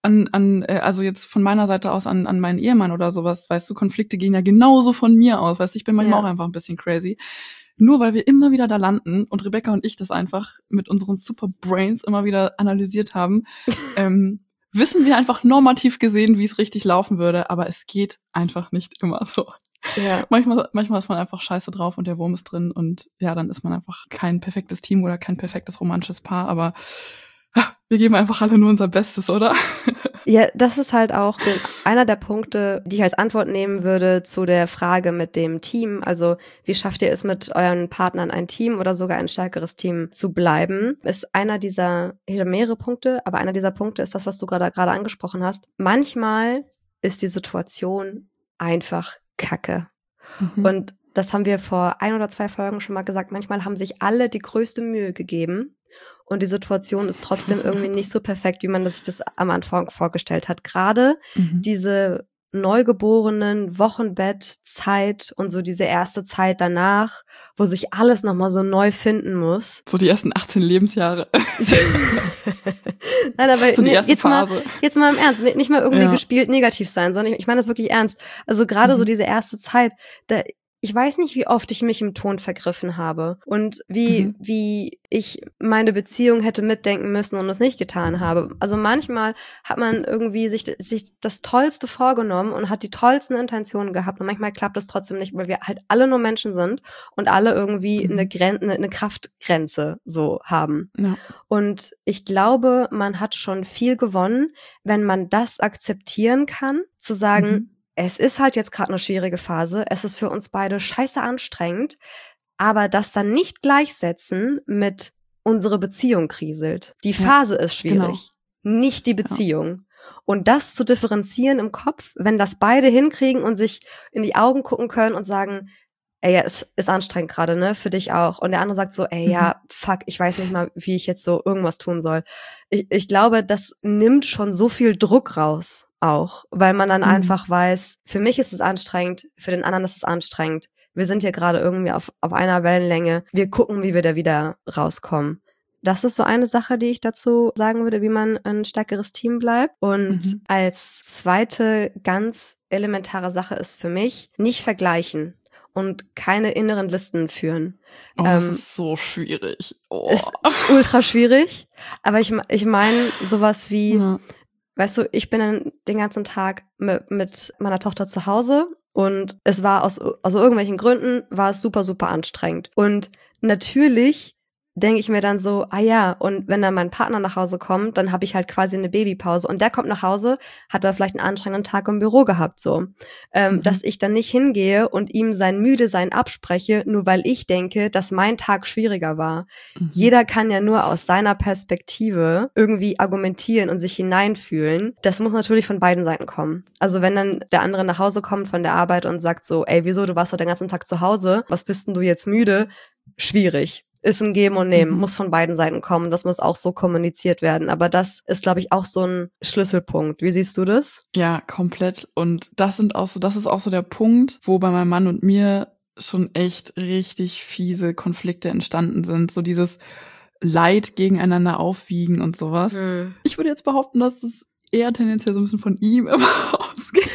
also jetzt von meiner Seite aus an meinen Ehemann oder sowas, weißt du, Konflikte gehen ja genauso von mir aus, weißt du, ich bin manchmal auch einfach ein bisschen crazy. Nur weil wir immer wieder da landen und Rebecca und ich das einfach mit unseren Super Brains immer wieder analysiert haben, wissen wir einfach normativ gesehen, wie es richtig laufen würde, aber es geht einfach nicht immer so. Ja. Manchmal ist man einfach scheiße drauf und der Wurm ist drin und ja, dann ist man einfach kein perfektes Team oder kein perfektes romantisches Paar, aber wir geben einfach alle nur unser Bestes, oder? Ja, das ist halt auch einer der Punkte, die ich als Antwort nehmen würde zu der Frage mit dem Team. Also, wie schafft ihr es mit euren Partnern, ein Team oder sogar ein stärkeres Team zu bleiben? Ist einer dieser, ich habe mehrere Punkte, aber einer dieser Punkte ist das, was du gerade angesprochen hast. Manchmal ist die Situation einfach Kacke. Und das haben wir vor 1 oder 2 Folgen schon mal gesagt. Manchmal haben sich alle die größte Mühe gegeben und die Situation ist trotzdem irgendwie nicht so perfekt, wie man sich das am Anfang vorgestellt hat. Gerade diese neugeborenen Wochenbettzeit und so diese erste Zeit danach, wo sich alles nochmal so neu finden muss. So die ersten 18 Lebensjahre. Nein, aber so die erste Phase. Jetzt mal im Ernst, nicht mal irgendwie gespielt negativ sein, sondern ich meine das wirklich ernst. Also gerade so diese erste Zeit, ich weiß nicht, wie oft ich mich im Ton vergriffen habe und wie ich meine Beziehung hätte mitdenken müssen und es nicht getan habe. Also manchmal hat man irgendwie sich das Tollste vorgenommen und hat die tollsten Intentionen gehabt und manchmal klappt es trotzdem nicht, weil wir halt alle nur Menschen sind und alle irgendwie eine Kraftgrenze so haben. Ja. Und ich glaube, man hat schon viel gewonnen, wenn man das akzeptieren kann, zu sagen, es ist halt jetzt gerade eine schwierige Phase, es ist für uns beide scheiße anstrengend, aber das dann nicht gleichsetzen mit unsere Beziehung kriselt. Die Phase ist schwierig, nicht die Beziehung. Ja. Und das zu differenzieren im Kopf, wenn das beide hinkriegen und sich in die Augen gucken können und sagen, ey, ja, es ist anstrengend gerade, ne, für dich auch. Und der andere sagt so, ey, ja, fuck, ich weiß nicht mal, wie ich jetzt so irgendwas tun soll. Ich glaube, das nimmt schon so viel Druck raus auch, weil man dann einfach weiß, für mich ist es anstrengend, für den anderen ist es anstrengend. Wir sind hier gerade irgendwie auf einer Wellenlänge. Wir gucken, wie wir da wieder rauskommen. Das ist so eine Sache, die ich dazu sagen würde, wie man ein stärkeres Team bleibt. Und als zweite ganz elementare Sache ist für mich, nicht vergleichen und keine inneren Listen führen. Oh, das ist so schwierig. Oh. Ist ultra schwierig. Aber ich meine sowas wie, weißt du, ich bin dann den ganzen Tag mit meiner Tochter zu Hause und es war aus irgendwelchen Gründen war es super, super anstrengend. Und natürlich denke ich mir dann so, und wenn dann mein Partner nach Hause kommt, dann habe ich halt quasi eine Babypause und der kommt nach Hause, hat aber vielleicht einen anstrengenden Tag im Büro gehabt, so. Dass ich dann nicht hingehe und ihm sein Müdesein abspreche, nur weil ich denke, dass mein Tag schwieriger war. Jeder kann ja nur aus seiner Perspektive irgendwie argumentieren und sich hineinfühlen. Das muss natürlich von beiden Seiten kommen. Also wenn dann der andere nach Hause kommt von der Arbeit und sagt so, ey, wieso, du warst doch den ganzen Tag zu Hause, was bist denn du jetzt müde? Schwierig. Ist ein Geben und Nehmen, muss von beiden Seiten kommen. Das muss auch so kommuniziert werden. Aber das ist, glaube ich, auch so ein Schlüsselpunkt. Wie siehst du das? Ja, komplett. Und das ist auch so der Punkt, wo bei meinem Mann und mir schon echt richtig fiese Konflikte entstanden sind. So dieses Leid gegeneinander aufwiegen und sowas. Ich würde jetzt behaupten, dass das eher tendenziell so ein bisschen von ihm immer ausgeht.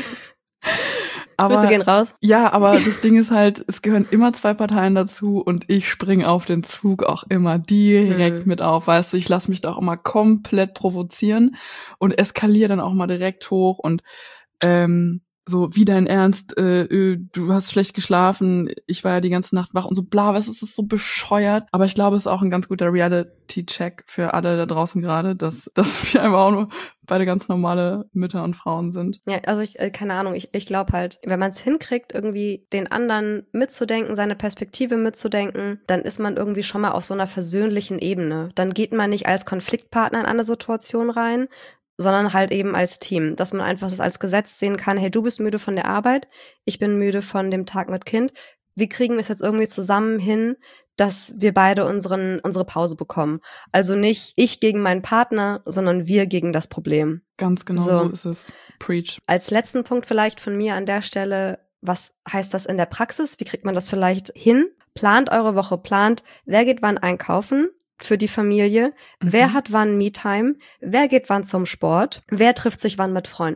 Grüße gehen raus. Ja, aber das Ding ist halt, es gehören immer 2 Parteien dazu und ich springe auf den Zug auch immer direkt mit auf, weißt du, ich lasse mich da auch immer komplett provozieren und eskaliere dann auch mal direkt hoch und so, wie dein Ernst, du hast schlecht geschlafen, ich war ja die ganze Nacht wach und so bla, was ist das so bescheuert? Aber ich glaube, es ist auch ein ganz guter Reality-Check für alle da draußen gerade, dass wir einfach auch nur beide ganz normale Mütter und Frauen sind. Ja, also keine Ahnung, ich glaube halt, wenn man es hinkriegt, irgendwie den anderen mitzudenken, seine Perspektive mitzudenken, dann ist man irgendwie schon mal auf so einer versöhnlichen Ebene. Dann geht man nicht als Konfliktpartner in eine Situation rein, sondern halt eben als Team, dass man einfach das als Gesetz sehen kann, hey, du bist müde von der Arbeit, ich bin müde von dem Tag mit Kind, wie kriegen wir es jetzt irgendwie zusammen hin, dass wir beide unsere Pause bekommen? Also nicht ich gegen meinen Partner, sondern wir gegen das Problem. Ganz genau, so ist es. Preach. Als letzten Punkt vielleicht von mir an der Stelle, was heißt das in der Praxis? Wie kriegt man das vielleicht hin? Plant eure Woche, wer geht wann einkaufen? Für die Familie, wer hat wann Me-Time, wer geht wann zum Sport, wer trifft sich wann mit Freunden.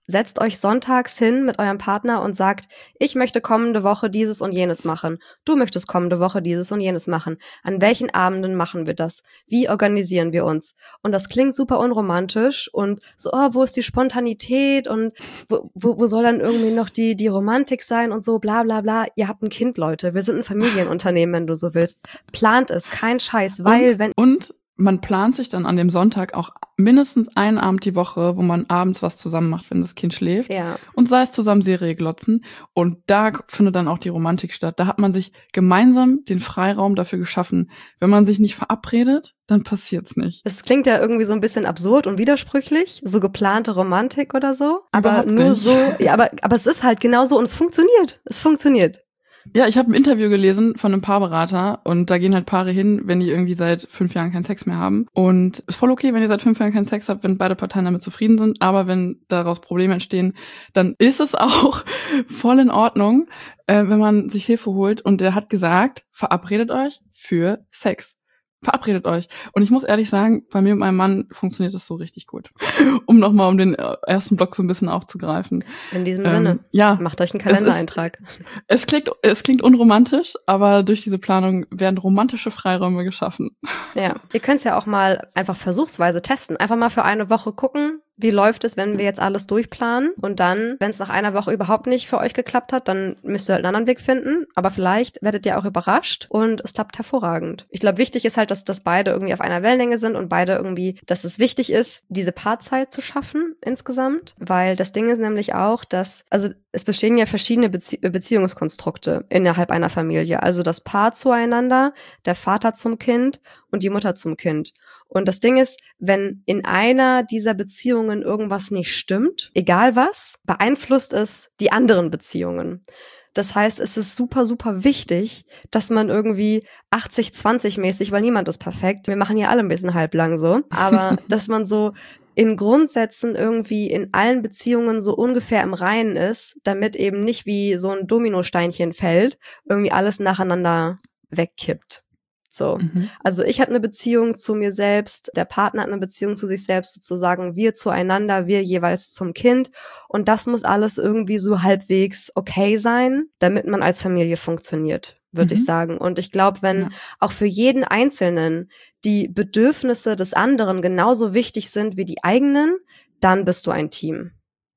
setzt euch sonntags hin mit eurem Partner und sagt, ich möchte kommende Woche dieses und jenes machen. Du möchtest kommende Woche dieses und jenes machen. An welchen Abenden machen wir das? Wie organisieren wir uns? Und das klingt super unromantisch und so, wo ist die Spontanität und wo soll dann irgendwie noch die Romantik sein und so, bla bla bla. Ihr habt ein Kind, Leute. Wir sind ein Familienunternehmen, wenn du so willst. Plant es, kein Scheiß, weil Und man plant sich dann an dem Sonntag auch mindestens einen Abend die Woche, wo man abends was zusammen macht, wenn das Kind schläft. Ja. Und sei es zusammen Serie glotzen. Und da findet dann auch die Romantik statt. Da hat man sich gemeinsam den Freiraum dafür geschaffen. Wenn man sich nicht verabredet, dann passiert's nicht. Es klingt ja irgendwie so ein bisschen absurd und widersprüchlich, so geplante Romantik oder so. Aber Überhaupt nur nicht. so, ja, aber es ist halt genauso und es funktioniert. Es funktioniert. Ja, ich habe ein Interview gelesen von einem Paarberater und da gehen halt Paare hin, wenn die irgendwie seit 5 Jahren keinen Sex mehr haben. Und ist voll okay, wenn ihr seit 5 Jahren keinen Sex habt, wenn beide Parteien damit zufrieden sind. Aber wenn daraus Probleme entstehen, dann ist es auch voll in Ordnung, wenn man sich Hilfe holt. Und der hat gesagt, verabredet euch für Sex. Verabredet euch. Und ich muss ehrlich sagen, bei mir und meinem Mann funktioniert das so richtig gut. Um den ersten Block so ein bisschen aufzugreifen. In diesem Sinne, ja, macht euch einen Kalendereintrag. Es klingt unromantisch, aber durch diese Planung werden romantische Freiräume geschaffen. Ja, ihr könnt es ja auch mal einfach versuchsweise testen. Einfach mal für eine Woche gucken, wie läuft es, wenn wir jetzt alles durchplanen. Und dann, wenn es nach einer Woche überhaupt nicht für euch geklappt hat, dann müsst ihr halt einen anderen Weg finden. Aber vielleicht werdet ihr auch überrascht und es klappt hervorragend. Ich glaube, wichtig ist halt, dass beide irgendwie auf einer Wellenlänge sind und beide irgendwie, dass es wichtig ist, diese Paarzeit zu schaffen insgesamt. Weil das Ding ist nämlich auch, also es bestehen ja verschiedene Beziehungskonstrukte innerhalb einer Familie. Also das Paar zueinander, der Vater zum Kind und die Mutter zum Kind. Und das Ding ist, wenn in einer dieser Beziehungen irgendwas nicht stimmt, egal was, beeinflusst es die anderen Beziehungen. Das heißt, es ist super, super wichtig, dass man irgendwie 80-20 mäßig, weil niemand ist perfekt, wir machen ja alle ein bisschen halblang so, aber dass man so in Grundsätzen irgendwie in allen Beziehungen so ungefähr im Reinen ist, damit eben nicht wie so ein Dominosteinchen fällt, irgendwie alles nacheinander wegkippt. So. Also ich habe eine Beziehung zu mir selbst, der Partner hat eine Beziehung zu sich selbst, sozusagen wir zueinander, wir jeweils zum Kind und das muss alles irgendwie so halbwegs okay sein, damit man als Familie funktioniert, würde ich sagen. Und ich glaube, wenn auch für jeden Einzelnen die Bedürfnisse des anderen genauso wichtig sind wie die eigenen, dann bist du ein Team.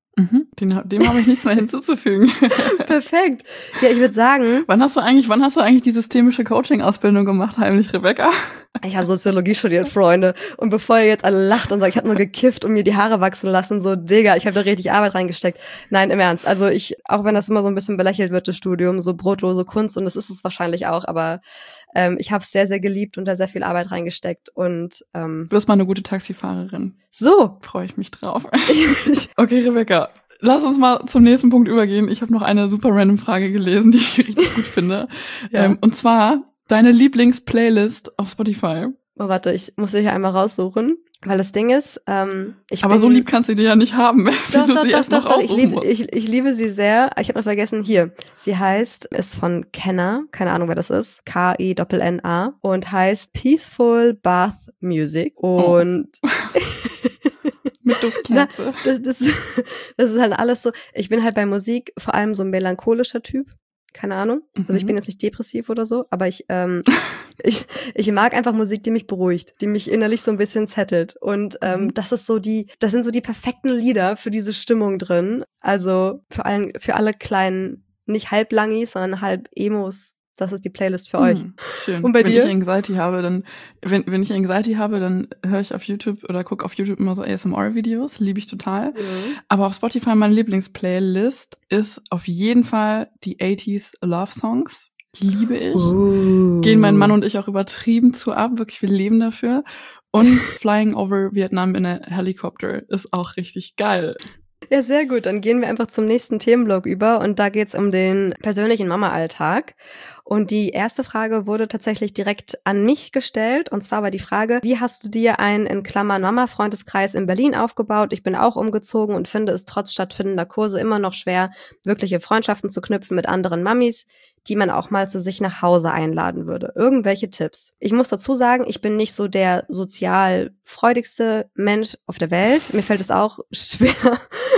Dem habe ich nichts mehr hinzuzufügen. Perfekt. Ja, ich würde sagen. Wann hast du eigentlich die systemische Coaching-Ausbildung gemacht, heimlich, Rebecca? Ich habe Soziologie studiert, Freunde. Und bevor ihr jetzt alle lacht und sagt, ich habe nur gekifft und mir die Haare wachsen lassen, so, Digga, ich habe da richtig Arbeit reingesteckt. Nein, im Ernst. Also auch wenn das immer so ein bisschen belächelt wird, das Studium, so brotlose Kunst, und das ist es wahrscheinlich auch, aber ich habe es sehr, sehr geliebt und da sehr viel Arbeit reingesteckt. Und du bist mal eine gute Taxifahrerin. So. Freue ich mich drauf. Okay, Rebecca, lass uns mal zum nächsten Punkt übergehen. Ich habe noch eine super random Frage gelesen, die ich richtig gut finde. Ja. Und zwar deine Lieblings-Playlist auf Spotify. Oh, warte, ich muss sie hier einmal raussuchen. Weil das Ding ist, aber so lieb kannst du die ja nicht haben, wenn du sie erst noch raussuchen musst. Ich liebe sie sehr. Ich habe noch vergessen, hier. Sie ist von Kenna, keine Ahnung, wer das ist, Kenna, und heißt Peaceful Bath Music. Und mit Duftkerze. Das ist halt alles so. Ich bin halt bei Musik vor allem so ein melancholischer Typ. Keine Ahnung. Also ich bin jetzt nicht depressiv oder so, aber ich mag einfach Musik, die mich beruhigt, die mich innerlich so ein bisschen settelt. Und das sind so die perfekten Lieder für diese Stimmung drin. Also für alle kleinen, nicht halblangis, sondern halb Emos. Das ist die Playlist für euch. Schön. Und bei dir? Wenn ich Anxiety habe, dann höre ich auf YouTube oder gucke auf YouTube immer so ASMR-Videos. Liebe ich total. Aber auf Spotify meine Lieblingsplaylist ist auf jeden Fall die 80s Love Songs. Liebe ich. Gehen mein Mann und ich auch übertrieben zu ab. Wirklich, wir leben dafür. Und Flying Over Vietnam in a Helicopter ist auch richtig geil. Ja, sehr gut. Dann gehen wir einfach zum nächsten Themenblock über und da geht's um den persönlichen Mama-Alltag. Und die erste Frage wurde tatsächlich direkt an mich gestellt. Und zwar war die Frage, wie hast du dir einen, in Klammern, Mama-Freundeskreis in Berlin aufgebaut? Ich bin auch umgezogen und finde es trotz stattfindender Kurse immer noch schwer, wirkliche Freundschaften zu knüpfen mit anderen Mamis, die man auch mal zu sich nach Hause einladen würde. Irgendwelche Tipps? Ich muss dazu sagen, ich bin nicht so der sozial freudigste Mensch auf der Welt. Mir fällt es auch schwer,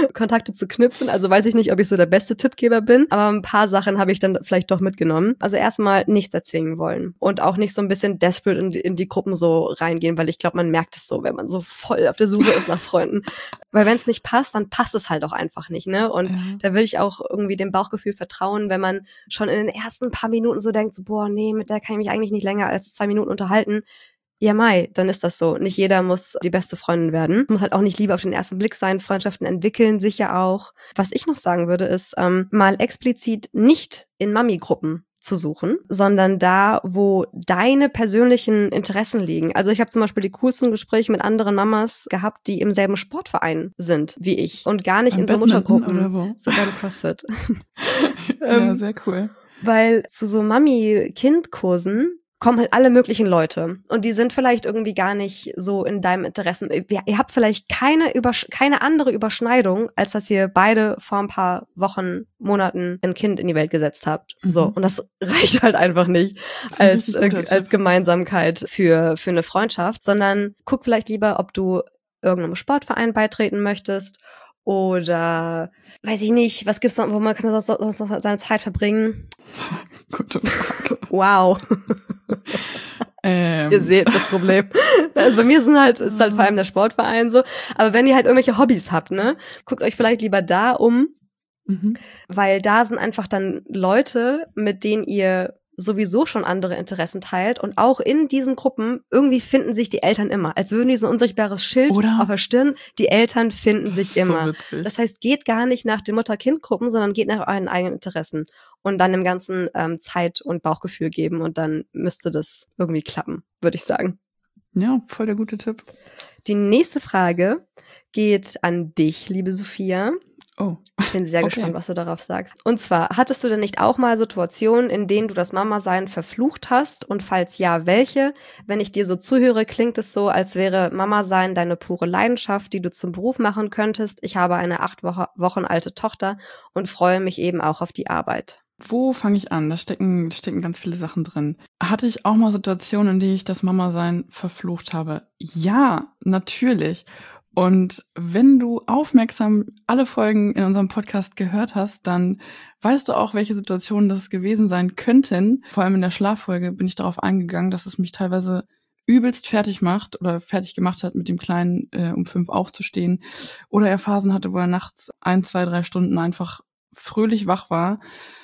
Kontakte zu knüpfen. Also weiß ich nicht, ob ich so der beste Tippgeber bin, aber ein paar Sachen habe ich dann vielleicht doch mitgenommen. Also erstmal nichts erzwingen wollen und auch nicht so ein bisschen desperate in die Gruppen so reingehen, weil ich glaube, man merkt es so, wenn man so voll auf der Suche ist nach Freunden. Weil wenn es nicht passt, dann passt es halt auch einfach nicht, ne? Und da will ich auch irgendwie dem Bauchgefühl vertrauen, wenn man schon in den ersten paar Minuten so denkt, so, boah, nee, mit der kann ich mich eigentlich nicht länger als 2 Minuten unterhalten. Ja, Mai, dann ist das so. Nicht jeder muss die beste Freundin werden. Muss halt auch nicht Liebe auf den ersten Blick sein. Freundschaften entwickeln sich ja auch. Was ich noch sagen würde, ist, mal explizit nicht in Mami-Gruppen zu suchen, sondern da, wo deine persönlichen Interessen liegen. Also ich habe zum Beispiel die coolsten Gespräche mit anderen Mamas gehabt, die im selben Sportverein sind wie ich und gar nicht in so Muttergruppen. Oder wo? So beim CrossFit. Ja, sehr cool. Weil zu so Mami-Kind-Kursen kommen halt alle möglichen Leute und die sind vielleicht irgendwie gar nicht so in deinem Interessen. Ihr habt vielleicht keine andere Überschneidung, als dass ihr beide vor ein paar Wochen, Monaten ein Kind in die Welt gesetzt habt. So, und das reicht halt einfach nicht als Gemeinsamkeit für eine Freundschaft, sondern guck vielleicht lieber, ob du irgendeinem Sportverein beitreten möchtest oder weiß ich nicht, was gibt's noch, wo man kann man sonst noch seine Zeit verbringen? Gute Frage. Wow. Ihr seht das Problem. Also bei mir ist es halt vor allem der Sportverein so. Aber wenn ihr halt irgendwelche Hobbys habt, ne, guckt euch vielleicht lieber da um, weil da sind einfach dann Leute, mit denen ihr sowieso schon andere Interessen teilt und auch in diesen Gruppen irgendwie finden sich die Eltern immer, als würden die so ein unsichtbares Schild auf der Stirn, die Eltern finden sich immer. So witzig. Das heißt, geht gar nicht nach den Mutter-Kind-Gruppen, sondern geht nach euren eigenen Interessen und dann dem Ganzen Zeit und Bauchgefühl geben und dann müsste das irgendwie klappen, würde ich sagen. Ja, voll der gute Tipp. Die nächste Frage geht an dich, liebe Sophia. Oh. Ich bin sehr gespannt, was du darauf sagst. Und zwar, hattest du denn nicht auch mal Situationen, in denen du das Mama-Sein verflucht hast? Und falls ja, welche? Wenn ich dir so zuhöre, klingt es so, als wäre Mama-Sein deine pure Leidenschaft, die du zum Beruf machen könntest. Ich habe eine 8 Wochen alte Tochter und freue mich eben auch auf die Arbeit. Wo fange ich an? Da stecken ganz viele Sachen drin. Hatte ich auch mal Situationen, in denen ich das Mama-Sein verflucht habe? Ja, natürlich. Und wenn du aufmerksam alle Folgen in unserem Podcast gehört hast, dann weißt du auch, welche Situationen das gewesen sein könnten. Vor allem in der Schlaffolge bin ich darauf eingegangen, dass es mich teilweise übelst fertig macht oder fertig gemacht hat, mit dem Kleinen um 5 aufzustehen. Oder er Phasen hatte, wo er nachts 1, 2, 3 Stunden einfach fröhlich wach war.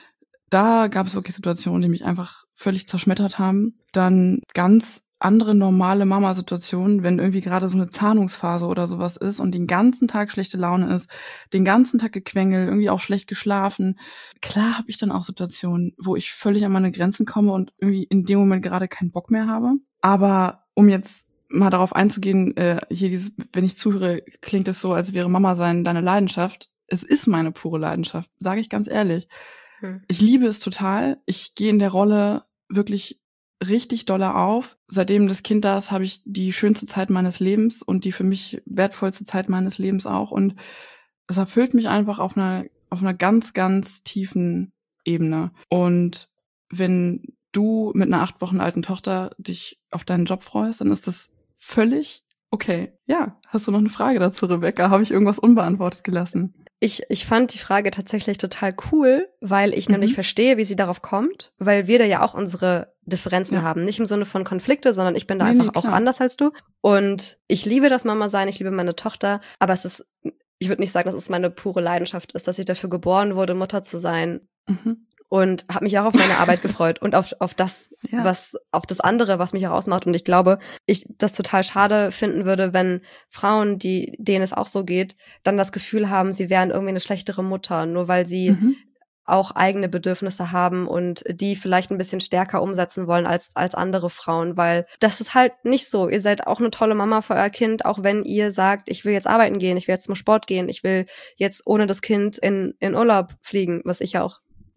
Da gab es wirklich Situationen, die mich einfach völlig zerschmettert haben. Dann ganz andere normale Mama-Situationen, wenn irgendwie gerade so eine Zahnungsphase oder sowas ist und den ganzen Tag schlechte Laune ist, den ganzen Tag gequengelt, irgendwie auch schlecht geschlafen. Klar habe ich dann auch Situationen, wo ich völlig an meine Grenzen komme und irgendwie in dem Moment gerade keinen Bock mehr habe. Aber um jetzt mal darauf einzugehen, wenn ich zuhöre, klingt es so, als wäre Mama-Sein deine Leidenschaft. Es ist meine pure Leidenschaft, sage ich ganz ehrlich. Ich liebe es total. Ich gehe in der Rolle wirklich richtig dolle auf. Seitdem das Kind da ist, habe ich die schönste Zeit meines Lebens und die für mich wertvollste Zeit meines Lebens auch. Und es erfüllt mich einfach auf einer ganz, ganz tiefen Ebene. Und wenn du mit einer 8 Wochen alten Tochter dich auf deinen Job freust, dann ist das völlig okay. Ja, hast du noch eine Frage dazu, Rebecca? Habe ich irgendwas unbeantwortet gelassen? Ich fand die Frage tatsächlich total cool, weil ich nämlich verstehe, wie sie darauf kommt, weil wir da ja auch unsere Differenzen haben. Nicht im Sinne von Konflikte, sondern ich bin da einfach auch anders als du. Und ich liebe das Mama-Sein, ich liebe meine Tochter, aber ich würde nicht sagen, dass es meine pure Leidenschaft ist, dass ich dafür geboren wurde, Mutter zu sein. Und habe mich auch auf meine Arbeit gefreut und auf das, auf das andere, was mich auch ausmacht. Und ich glaube, ich das total schade finden würde, wenn Frauen, denen es auch so geht, dann das Gefühl haben, sie wären irgendwie eine schlechtere Mutter, nur weil sie auch eigene Bedürfnisse haben und die vielleicht ein bisschen stärker umsetzen wollen als andere Frauen, weil das ist halt nicht so. Ihr seid auch eine tolle Mama für euer Kind, auch wenn ihr sagt, ich will jetzt arbeiten gehen, ich will jetzt zum Sport gehen, ich will jetzt ohne das Kind in Urlaub fliegen, was ich ja auch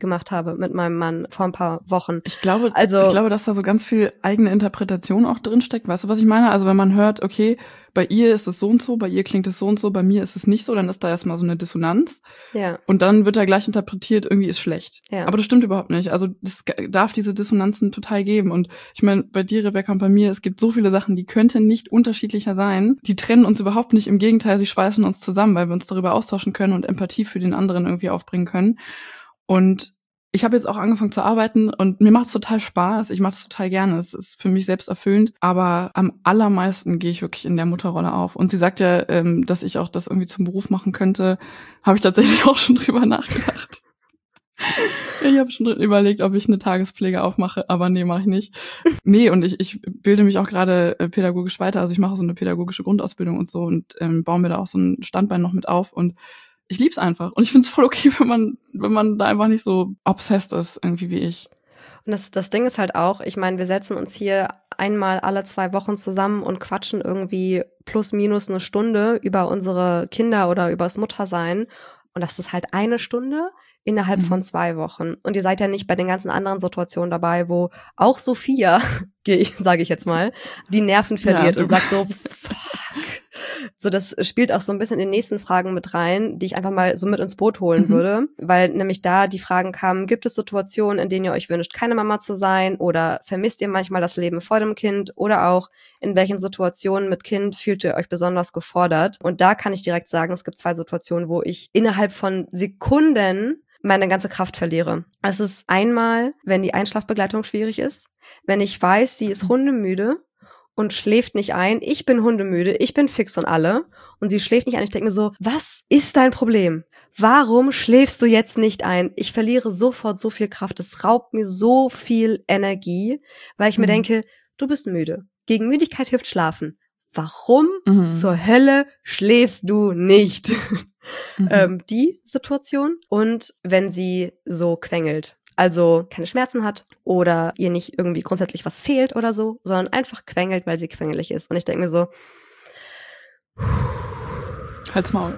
gemacht habe mit meinem Mann vor ein paar Wochen. Ich glaube, dass da so ganz viel eigene Interpretation auch drinsteckt. Weißt du, was ich meine? Also wenn man hört, okay, bei ihr ist es so und so, bei ihr klingt es so und so, bei mir ist es nicht so, dann ist da erstmal so eine Dissonanz. Ja. Und dann wird da gleich interpretiert, irgendwie ist schlecht. Ja. Aber das stimmt überhaupt nicht. Also das darf diese Dissonanzen total geben. Und ich meine, bei dir, Rebecca, und bei mir, es gibt so viele Sachen, die könnten nicht unterschiedlicher sein. Die trennen uns überhaupt nicht. Im Gegenteil, sie schweißen uns zusammen, weil wir uns darüber austauschen können und Empathie für den anderen irgendwie aufbringen können. Und ich habe jetzt auch angefangen zu arbeiten und mir macht es total Spaß. Ich mache es total gerne. Es ist für mich selbst erfüllend. Aber am allermeisten gehe ich wirklich in der Mutterrolle auf. Und sie sagt ja, dass ich auch das irgendwie zum Beruf machen könnte. Habe ich tatsächlich auch schon drüber nachgedacht. Ich habe schon überlegt, ob ich eine Tagespflege aufmache, aber nee, mache ich nicht. Nee, und ich bilde mich auch gerade pädagogisch weiter. Also ich mache so eine pädagogische Grundausbildung und so und baue mir da auch so ein Standbein noch mit auf. Und ich lieb's einfach. Und ich find's voll okay, wenn man da einfach nicht so obsessed ist, irgendwie wie ich. Und das Ding ist halt auch, ich meine, wir setzen uns hier einmal alle 2 Wochen zusammen und quatschen irgendwie plus minus eine Stunde über unsere Kinder oder übers Muttersein. Und das ist halt eine Stunde innerhalb von 2 Wochen. Und ihr seid ja nicht bei den ganzen anderen Situationen dabei, wo auch Sophia, sage ich jetzt mal, die Nerven verliert und sagt so, fuck. So, das spielt auch so ein bisschen in den nächsten Fragen mit rein, die ich einfach mal so mit ins Boot holen würde, weil nämlich da die Fragen kamen, gibt es Situationen, in denen ihr euch wünscht, keine Mama zu sein, oder vermisst ihr manchmal das Leben vor dem Kind, oder auch in welchen Situationen mit Kind fühlt ihr euch besonders gefordert? Und da kann ich direkt sagen, es gibt 2 Situationen, wo ich innerhalb von Sekunden meine ganze Kraft verliere. Es ist einmal, wenn die Einschlafbegleitung schwierig ist, wenn ich weiß, sie ist hundemüde und schläft nicht ein. Ich bin hundemüde, ich bin fix und alle. Und sie schläft nicht ein. Ich denke mir so, was ist dein Problem? Warum schläfst du jetzt nicht ein? Ich verliere sofort so viel Kraft. Es raubt mir so viel Energie, weil ich mir denke, du bist müde. Gegen Müdigkeit hilft Schlafen. Warum zur Hölle schläfst du nicht? Die Situation. Und wenn sie so quengelt. Also keine Schmerzen hat oder ihr nicht irgendwie grundsätzlich was fehlt oder so, sondern einfach quengelt, weil sie quengelig ist. Und ich denke mir so, halt's Maul.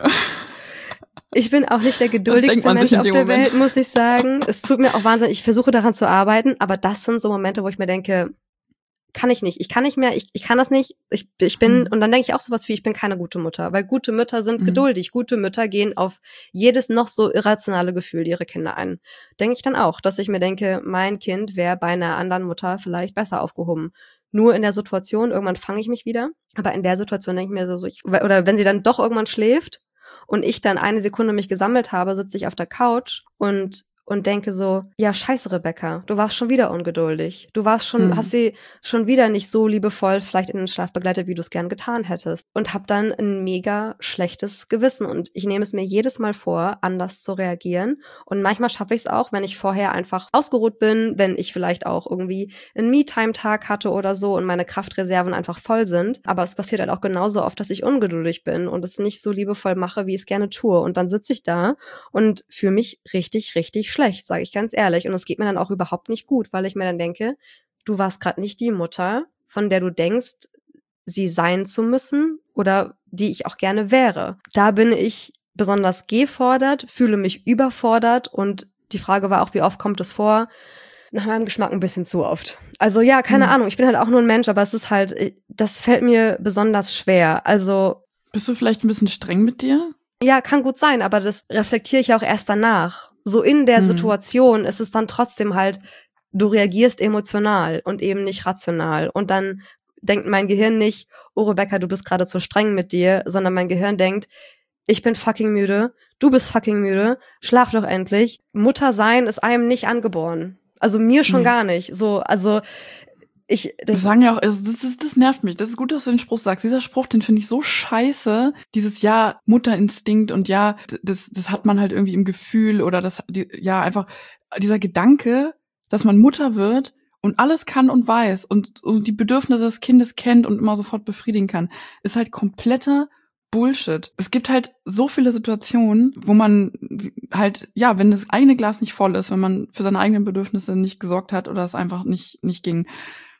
Ich bin auch nicht der geduldigste Mensch auf der Welt, muss ich sagen. Es tut mir auch wahnsinnig, ich versuche daran zu arbeiten, aber das sind so Momente, wo ich mir denke, kann ich nicht. Ich kann nicht mehr, ich kann das nicht. Ich bin, und dann denke ich auch sowas wie, ich bin keine gute Mutter, weil gute Mütter sind geduldig. Gute Mütter gehen auf jedes noch so irrationale Gefühl ihre Kinder ein. Denke ich dann auch, dass ich mir denke, mein Kind wäre bei einer anderen Mutter vielleicht besser aufgehoben. Nur in der Situation, irgendwann fange ich mich wieder, aber in der Situation denke ich mir so, oder wenn sie dann doch irgendwann schläft und ich dann eine Sekunde mich gesammelt habe, sitze ich auf der Couch und denke so, ja, scheiße, Rebecca, du warst schon wieder ungeduldig. Du warst schon, hast sie schon wieder nicht so liebevoll vielleicht in den Schlaf begleitet, wie du es gern getan hättest. Und hab dann ein mega schlechtes Gewissen. Und ich nehme es mir jedes Mal vor, anders zu reagieren. Und manchmal schaffe ich es auch, wenn ich vorher einfach ausgeruht bin, wenn ich vielleicht auch irgendwie einen Me-Time-Tag hatte oder so und meine Kraftreserven einfach voll sind. Aber es passiert halt auch genauso oft, dass ich ungeduldig bin und es nicht so liebevoll mache, wie ich es gerne tue. Und dann sitze ich da und fühle mich richtig, richtig schlecht, sage ich ganz ehrlich. Und es geht mir dann auch überhaupt nicht gut, weil ich mir dann denke, du warst gerade nicht die Mutter, von der du denkst, sie sein zu müssen oder die ich auch gerne wäre. Da bin ich besonders gefordert, fühle mich überfordert und die Frage war auch, wie oft kommt es vor? Nach meinem Geschmack ein bisschen zu oft. Also ja, keine Ahnung, ich bin halt auch nur ein Mensch, aber es ist halt, das fällt mir besonders schwer. Also bist du vielleicht ein bisschen streng mit dir? Ja, kann gut sein, aber das reflektiere ich auch erst danach. So in der Situation ist es dann trotzdem halt, du reagierst emotional und eben nicht rational. Und dann denkt mein Gehirn nicht, oh Rebecca, du bist gerade zu streng mit dir, sondern mein Gehirn denkt, ich bin fucking müde, du bist fucking müde, schlaf doch endlich. Mutter sein ist einem nicht angeboren. Also mir schon gar nicht. So, also das sagen ja auch, das nervt mich. Das ist gut, dass du den Spruch sagst. Dieser Spruch, den finde ich so scheiße. Dieses ja, Mutterinstinkt und ja, das hat man halt irgendwie im Gefühl oder einfach dieser Gedanke, dass man Mutter wird und alles kann und weiß und die Bedürfnisse des Kindes kennt und immer sofort befriedigen kann, ist halt kompletter Bullshit. Es gibt halt so viele Situationen, wo man halt, ja, wenn das eigene Glas nicht voll ist, wenn man für seine eigenen Bedürfnisse nicht gesorgt hat oder es einfach nicht ging,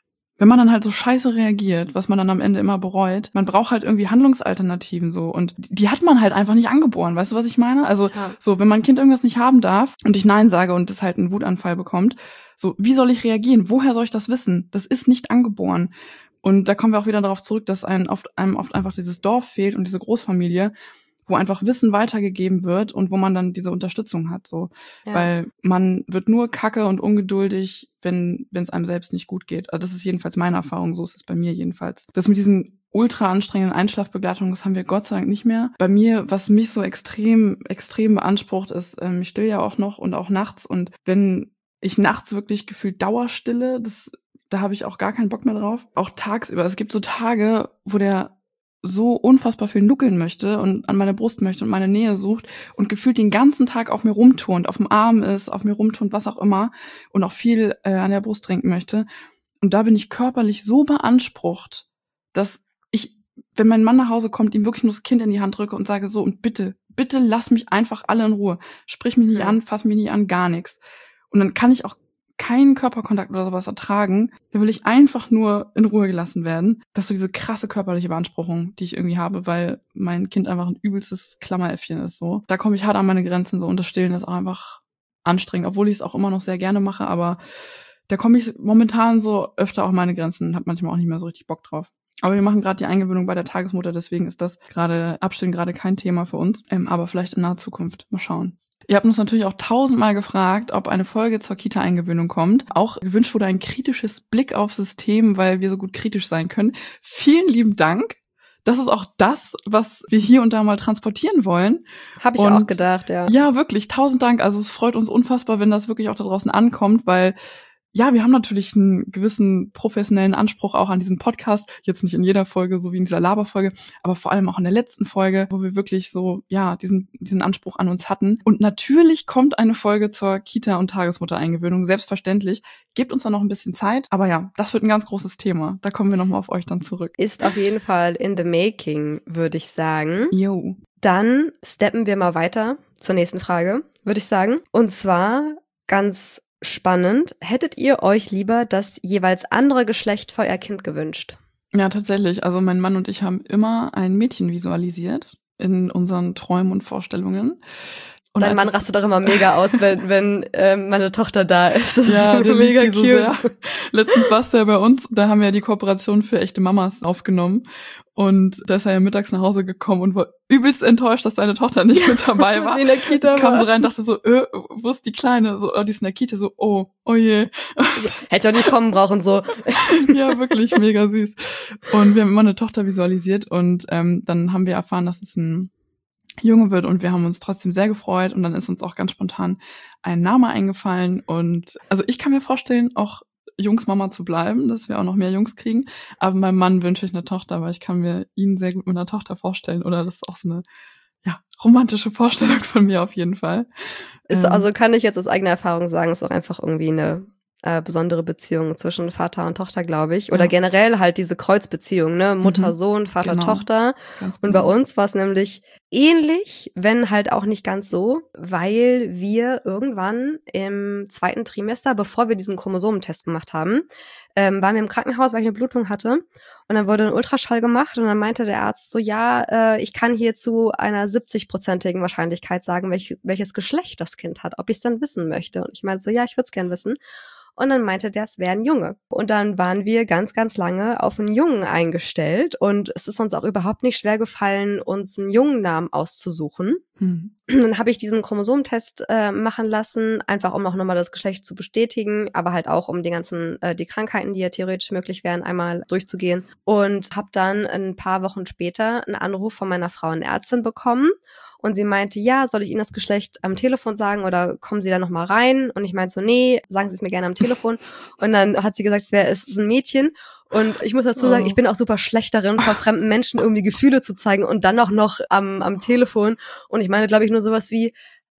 wenn man dann halt so scheiße reagiert, was man dann am Ende immer bereut, man braucht halt irgendwie Handlungsalternativen so und die hat man halt einfach nicht angeboren, weißt du, was ich meine? Also so, wenn mein Kind irgendwas nicht haben darf und ich Nein sage und es halt einen Wutanfall bekommt, so, wie soll ich reagieren? Woher soll ich das wissen? Das ist nicht angeboren. Und da kommen wir auch wieder darauf zurück, dass einem oft einfach dieses Dorf fehlt und diese Großfamilie, wo einfach Wissen weitergegeben wird und wo man dann diese Unterstützung hat, so. Ja. Weil man wird nur kacke und ungeduldig, wenn es einem selbst nicht gut geht. Also das ist jedenfalls meine Erfahrung, so ist es bei mir jedenfalls. Das mit diesen ultra anstrengenden Einschlafbegleitungen, das haben wir Gott sei Dank nicht mehr. Bei mir, was mich so extrem beansprucht, ist, ich still ja auch noch und auch nachts. Und wenn ich nachts wirklich gefühlt Dauerstille, da habe ich auch gar keinen Bock mehr drauf. Auch tagsüber. Es gibt so Tage, wo der so unfassbar viel nuckeln möchte und an meine Brust möchte und meine Nähe sucht und gefühlt den ganzen Tag auf mir rumturnt, auf dem Arm ist, auf mir rumturnt, was auch immer und auch viel an der Brust trinken möchte. Und da bin ich körperlich so beansprucht, dass ich, wenn mein Mann nach Hause kommt, ihm wirklich nur das Kind in die Hand drücke und sage so, und bitte lass mich einfach alle in Ruhe. Sprich mich nicht an, fass mich nicht an, gar nichts. Und dann kann ich auch keinen Körperkontakt oder sowas ertragen, da will ich einfach nur in Ruhe gelassen werden. Das ist so diese krasse körperliche Beanspruchung, die ich irgendwie habe, weil mein Kind einfach ein übelstes Klammeräffchen ist, so. Da komme ich hart an meine Grenzen, so, und das Stillen ist auch einfach anstrengend, obwohl ich es auch immer noch sehr gerne mache, aber da komme ich momentan so öfter auch an meine Grenzen und habe manchmal auch nicht mehr so richtig Bock drauf. Aber wir machen gerade die Eingewöhnung bei der Tagesmutter, deswegen ist das Abstillen gerade kein Thema für uns, aber vielleicht in naher Zukunft. Mal schauen. Ihr habt uns natürlich auch 1000-mal gefragt, ob eine Folge zur Kita-Eingewöhnung kommt. Auch gewünscht wurde ein kritisches Blick aufs System, weil wir so gut kritisch sein können. Vielen lieben Dank. Das ist auch das, was wir hier und da mal transportieren wollen. Habe ich auch gedacht, ja. Ja, wirklich, 1000 Dank. Also es freut uns unfassbar, wenn das wirklich auch da draußen ankommt, weil ja, wir haben natürlich einen gewissen professionellen Anspruch auch an diesen Podcast. Jetzt nicht in jeder Folge, so wie in dieser Laberfolge, aber vor allem auch in der letzten Folge, wo wir wirklich so, ja, diesen Anspruch an uns hatten. Und natürlich kommt eine Folge zur Kita- und Tagesmutter-Eingewöhnung, selbstverständlich. Gebt uns dann noch ein bisschen Zeit. Aber ja, das wird ein ganz großes Thema. Da kommen wir nochmal auf euch dann zurück. Ist auf jeden Fall in the making, würde ich sagen. Jo. Dann steppen wir mal weiter zur nächsten Frage, würde ich sagen. Und zwar ganz spannend. Hättet ihr euch lieber das jeweils andere Geschlecht für euer Kind gewünscht? Ja, tatsächlich. Also mein Mann und ich haben immer ein Mädchen visualisiert in unseren Träumen und Vorstellungen. Und dein Mann rastet doch immer mega aus, wenn meine Tochter da ist. Das ja, ist der mega cute. So sehr. Letztens warst du ja bei uns, da haben wir ja die Kooperation für echte Mamas aufgenommen. Und da ist er ja mittags nach Hause gekommen und war übelst enttäuscht, dass seine Tochter nicht mit dabei war. Sie in der Kita kam so rein und dachte so, wo ist die Kleine? So, die ist in der Kita, so, oh je. Also, hätte doch nicht kommen brauchen, so. Ja, wirklich, mega süß. Und wir haben immer eine Tochter visualisiert und dann haben wir erfahren, dass es ein Junge wird und wir haben uns trotzdem sehr gefreut und dann ist uns auch ganz spontan ein Name eingefallen und also ich kann mir vorstellen, auch Jungsmama zu bleiben, dass wir auch noch mehr Jungs kriegen, aber meinem Mann wünsche ich eine Tochter, weil ich kann mir ihn sehr gut mit einer Tochter vorstellen oder das ist auch so eine romantische Vorstellung von mir auf jeden Fall. Also kann ich jetzt aus eigener Erfahrung sagen, ist auch einfach irgendwie eine besondere Beziehung zwischen Vater und Tochter, glaube ich. Oder generell halt diese Kreuzbeziehung, ne? Mutter, Sohn, Vater, Tochter. Ganz und bei uns war es nämlich ähnlich, wenn halt auch nicht ganz so, weil wir irgendwann im 2. Trimester, bevor wir diesen Chromosomentest gemacht haben, waren wir im Krankenhaus, weil ich eine Blutung hatte. Und dann wurde ein Ultraschall gemacht und dann meinte der Arzt so, ja, ich kann hier zu einer 70-prozentigen Wahrscheinlichkeit sagen, welches Geschlecht das Kind hat, ob ich es dann wissen möchte. Und ich meinte so, ja, ich würde es gern wissen. Und dann meinte der, es wäre ein Junge. Und dann waren wir ganz, ganz lange auf einen Jungen eingestellt. Und es ist uns auch überhaupt nicht schwer gefallen, uns einen Jungennamen auszusuchen. Und dann habe ich diesen Chromosomentest machen lassen, einfach um auch nochmal das Geschlecht zu bestätigen, aber halt auch um die Krankheiten, die ja theoretisch möglich wären, einmal durchzugehen. Und habe dann ein paar Wochen später einen Anruf von meiner Frauenärztin bekommen. Und sie meinte, ja, soll ich Ihnen das Geschlecht am Telefon sagen oder kommen Sie da nochmal rein? Und ich meinte so, nee, sagen Sie es mir gerne am Telefon. Und dann hat sie gesagt, es ist ein Mädchen. Und ich muss dazu sagen, ich bin auch super schlecht darin, vor fremden Menschen irgendwie Gefühle zu zeigen und dann auch noch am Telefon. Und ich meine, glaube ich, nur sowas wie,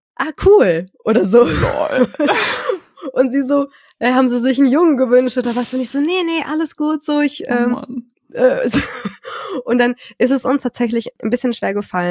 cool oder so. Und sie so, haben Sie sich einen Jungen gewünscht? Oder was? Und ich so, nee, alles gut, so und dann ist es uns tatsächlich ein bisschen schwer gefallen,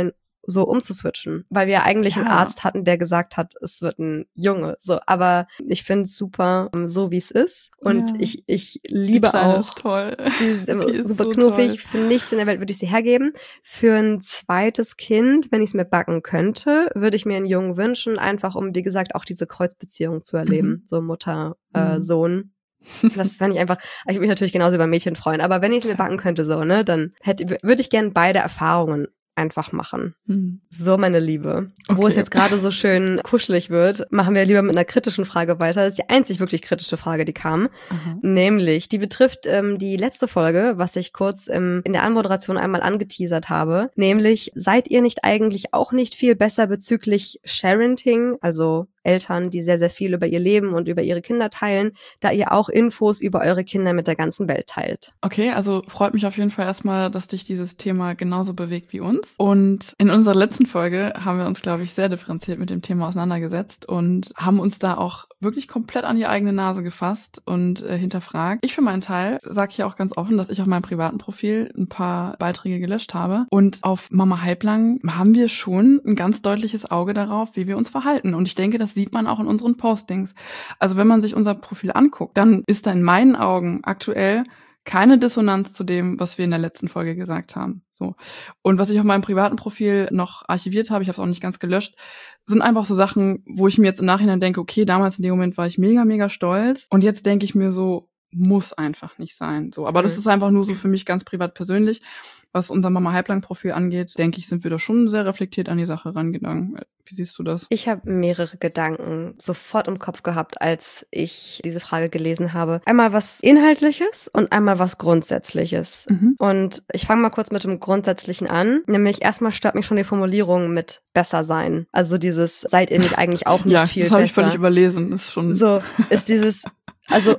so umzuswitchen, weil wir eigentlich einen Arzt hatten, der gesagt hat, es wird ein Junge. So, aber ich finde es super, so wie es ist. Und ich liebe auch ist toll. Die ist super so knuffig. Toll. Für nichts in der Welt würde ich sie hergeben. Für ein zweites Kind, wenn ich es mir backen könnte, würde ich mir einen Jungen wünschen, einfach um, wie gesagt, auch diese Kreuzbeziehung zu erleben. So Mutter, Sohn. Das fände ich einfach, ich würde mich natürlich genauso über Mädchen freuen, aber wenn ich es mir backen könnte, so, ne, dann würde ich gerne beide Erfahrungen einfach machen. So, meine Liebe. Okay. Wo es jetzt gerade so schön kuschelig wird, machen wir lieber mit einer kritischen Frage weiter. Das ist die einzig wirklich kritische Frage, die kam. Nämlich, die betrifft die letzte Folge, was ich kurz in der Anmoderation einmal angeteasert habe. Nämlich, seid ihr nicht eigentlich auch nicht viel besser bezüglich Sharenting, also Eltern, die sehr, sehr viel über ihr Leben und über ihre Kinder teilen, da ihr auch Infos über eure Kinder mit der ganzen Welt teilt? Okay, also freut mich auf jeden Fall erstmal, dass dich dieses Thema genauso bewegt wie uns. Und in unserer letzten Folge haben wir uns, glaube ich, sehr differenziert mit dem Thema auseinandergesetzt und haben uns da auch wirklich komplett an die eigene Nase gefasst und hinterfragt. Ich für meinen Teil sage hier auch ganz offen, dass ich auf meinem privaten Profil ein paar Beiträge gelöscht habe. Und auf Mama Halblang haben wir schon ein ganz deutliches Auge darauf, wie wir uns verhalten. Und ich denke, das sieht man auch in unseren Postings. Also wenn man sich unser Profil anguckt, dann ist da in meinen Augen aktuell keine Dissonanz zu dem, was wir in der letzten Folge gesagt haben. So. Und was ich auf meinem privaten Profil noch archiviert habe, ich habe es auch nicht ganz gelöscht, sind einfach so Sachen, wo ich mir jetzt im Nachhinein denke, okay, damals in dem Moment war ich mega, mega stolz. Und jetzt denke ich mir so, muss einfach nicht sein. So, aber das ist einfach nur so für mich ganz privat persönlich. Was unser Mama Halblang-Profil angeht, denke ich, sind wir da schon sehr reflektiert an die Sache rangegangen. Wie siehst du das? Ich habe mehrere Gedanken sofort im Kopf gehabt, als ich diese Frage gelesen habe. Einmal was Inhaltliches und einmal was Grundsätzliches. Und ich fange mal kurz mit dem Grundsätzlichen an. Nämlich erstmal stört mich schon die Formulierung mit besser sein. Also dieses, seid ihr nicht eigentlich auch nicht viel besser? Ja, das habe ich völlig überlesen. Das ist schon so, ist dieses, also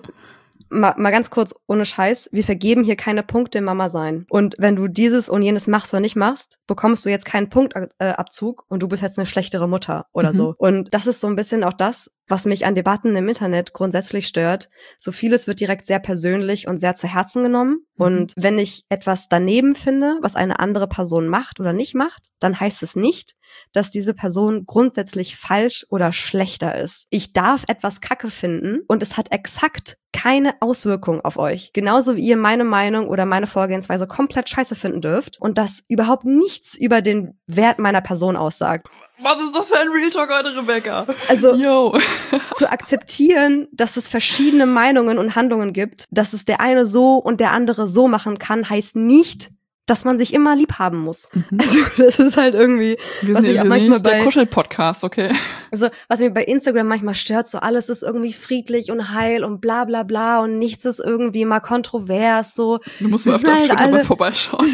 mal ganz kurz, ohne Scheiß, wir vergeben hier keine Punkte im Mama sein. Und wenn du dieses und jenes machst oder nicht machst, bekommst du jetzt keinen Punktabzug und du bist jetzt eine schlechtere Mutter oder so. Und das ist so ein bisschen auch das, was mich an Debatten im Internet grundsätzlich stört. So vieles wird direkt sehr persönlich und sehr zu Herzen genommen. Und wenn ich etwas daneben finde, was eine andere Person macht oder nicht macht, dann heißt es nicht, dass diese Person grundsätzlich falsch oder schlechter ist. Ich darf etwas Kacke finden und es hat exakt keine Auswirkung auf euch. Genauso wie ihr meine Meinung oder meine Vorgehensweise komplett scheiße finden dürft und das überhaupt nichts über den Wert meiner Person aussagt. Was ist das für ein Real Talk heute, Rebecca? Also, zu akzeptieren, dass es verschiedene Meinungen und Handlungen gibt, dass es der eine so und der andere so machen kann, heißt nicht, dass man sich immer lieb haben muss. Also das ist halt irgendwie, wir sind manchmal der Kuschel-Podcast, okay. Also was mich bei Instagram manchmal stört, so alles ist irgendwie friedlich und heil und bla bla bla und nichts ist irgendwie mal kontrovers, so. Du musst mal öfter auf Twitter mal vorbeischauen.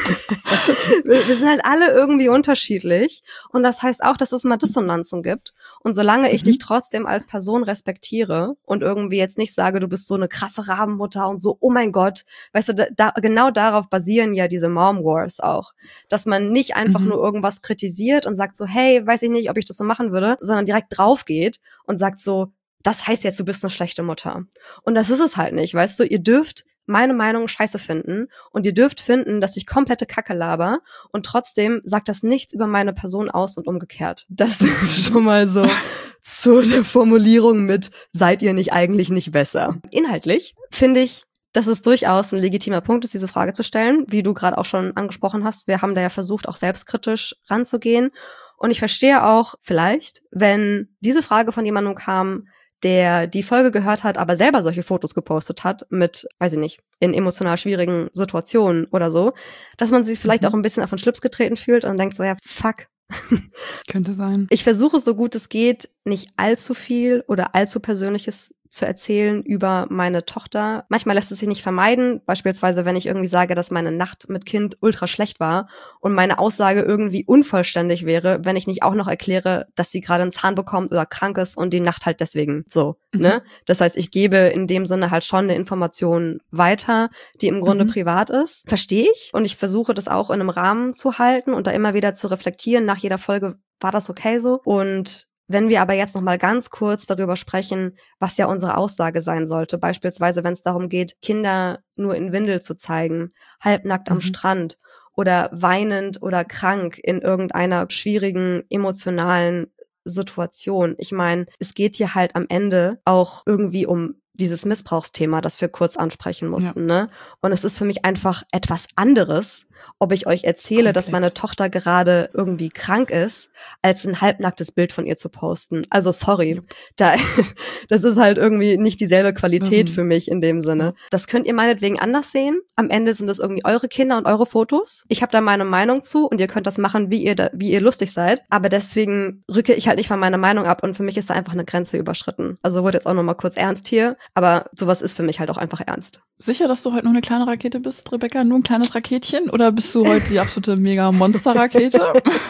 Wir sind halt alle irgendwie unterschiedlich und das heißt auch, dass es mal Dissonanzen gibt und solange ich dich trotzdem als Person respektiere und irgendwie jetzt nicht sage, du bist so eine krasse Rabenmutter und so, oh mein Gott, weißt du, genau darauf basieren ja diese Mom Wars auch, dass man nicht einfach nur irgendwas kritisiert und sagt so, hey, weiß ich nicht, ob ich das so machen würde, sondern direkt drauf geht und sagt so, das heißt jetzt, du bist eine schlechte Mutter. Und das ist es halt nicht, weißt du, ihr dürft meine Meinung scheiße finden und ihr dürft finden, dass ich komplette Kacke laber und trotzdem sagt das nichts über meine Person aus und umgekehrt. Das ist schon mal so zu der Formulierung mit, seid ihr nicht eigentlich nicht besser? Inhaltlich finde ich, dass es durchaus ein legitimer Punkt ist, diese Frage zu stellen, wie du gerade auch schon angesprochen hast. Wir haben da ja versucht, auch selbstkritisch ranzugehen. Und ich verstehe auch vielleicht, wenn diese Frage von jemandem kam, der die Folge gehört hat, aber selber solche Fotos gepostet hat mit, weiß ich nicht, in emotional schwierigen Situationen oder so, dass man sich vielleicht auch ein bisschen auf den Schlips getreten fühlt und denkt so, ja, fuck. Könnte sein. Ich versuche so gut es geht, nicht allzu viel oder allzu Persönliches zu erzählen über meine Tochter. Manchmal lässt es sich nicht vermeiden, beispielsweise wenn ich irgendwie sage, dass meine Nacht mit Kind ultra schlecht war und meine Aussage irgendwie unvollständig wäre, wenn ich nicht auch noch erkläre, dass sie gerade einen Zahn bekommt oder krank ist und die Nacht halt deswegen so, ne? Das heißt, ich gebe in dem Sinne halt schon eine Information weiter, die im Grunde privat ist. Verstehe ich und ich versuche das auch in einem Rahmen zu halten und da immer wieder zu reflektieren. Nach jeder Folge war das okay so und wenn wir aber jetzt noch mal ganz kurz darüber sprechen, was ja unsere Aussage sein sollte, beispielsweise wenn es darum geht, Kinder nur in Windel zu zeigen, halbnackt am Strand oder weinend oder krank in irgendeiner schwierigen emotionalen Situation. Ich meine, es geht hier halt am Ende auch irgendwie um dieses Missbrauchsthema, das wir kurz ansprechen mussten, ne? Und es ist für mich einfach etwas anderes, ob ich euch erzähle, dass meine Tochter gerade irgendwie krank ist, als ein halbnacktes Bild von ihr zu posten. Also sorry, das ist halt irgendwie nicht dieselbe Qualität für mich in dem Sinne. Das könnt ihr meinetwegen anders sehen. Am Ende sind es irgendwie eure Kinder und eure Fotos. Ich habe da meine Meinung zu und ihr könnt das machen, wie ihr lustig seid. Aber deswegen rücke ich halt nicht von meiner Meinung ab und für mich ist da einfach eine Grenze überschritten. Also wurde jetzt auch nochmal kurz ernst hier, aber sowas ist für mich halt auch einfach ernst. Sicher, dass du heute noch eine kleine Rakete bist, Rebecca? Nur ein kleines Raketchen? Oder bist du heute die absolute Mega-Monster-Rakete?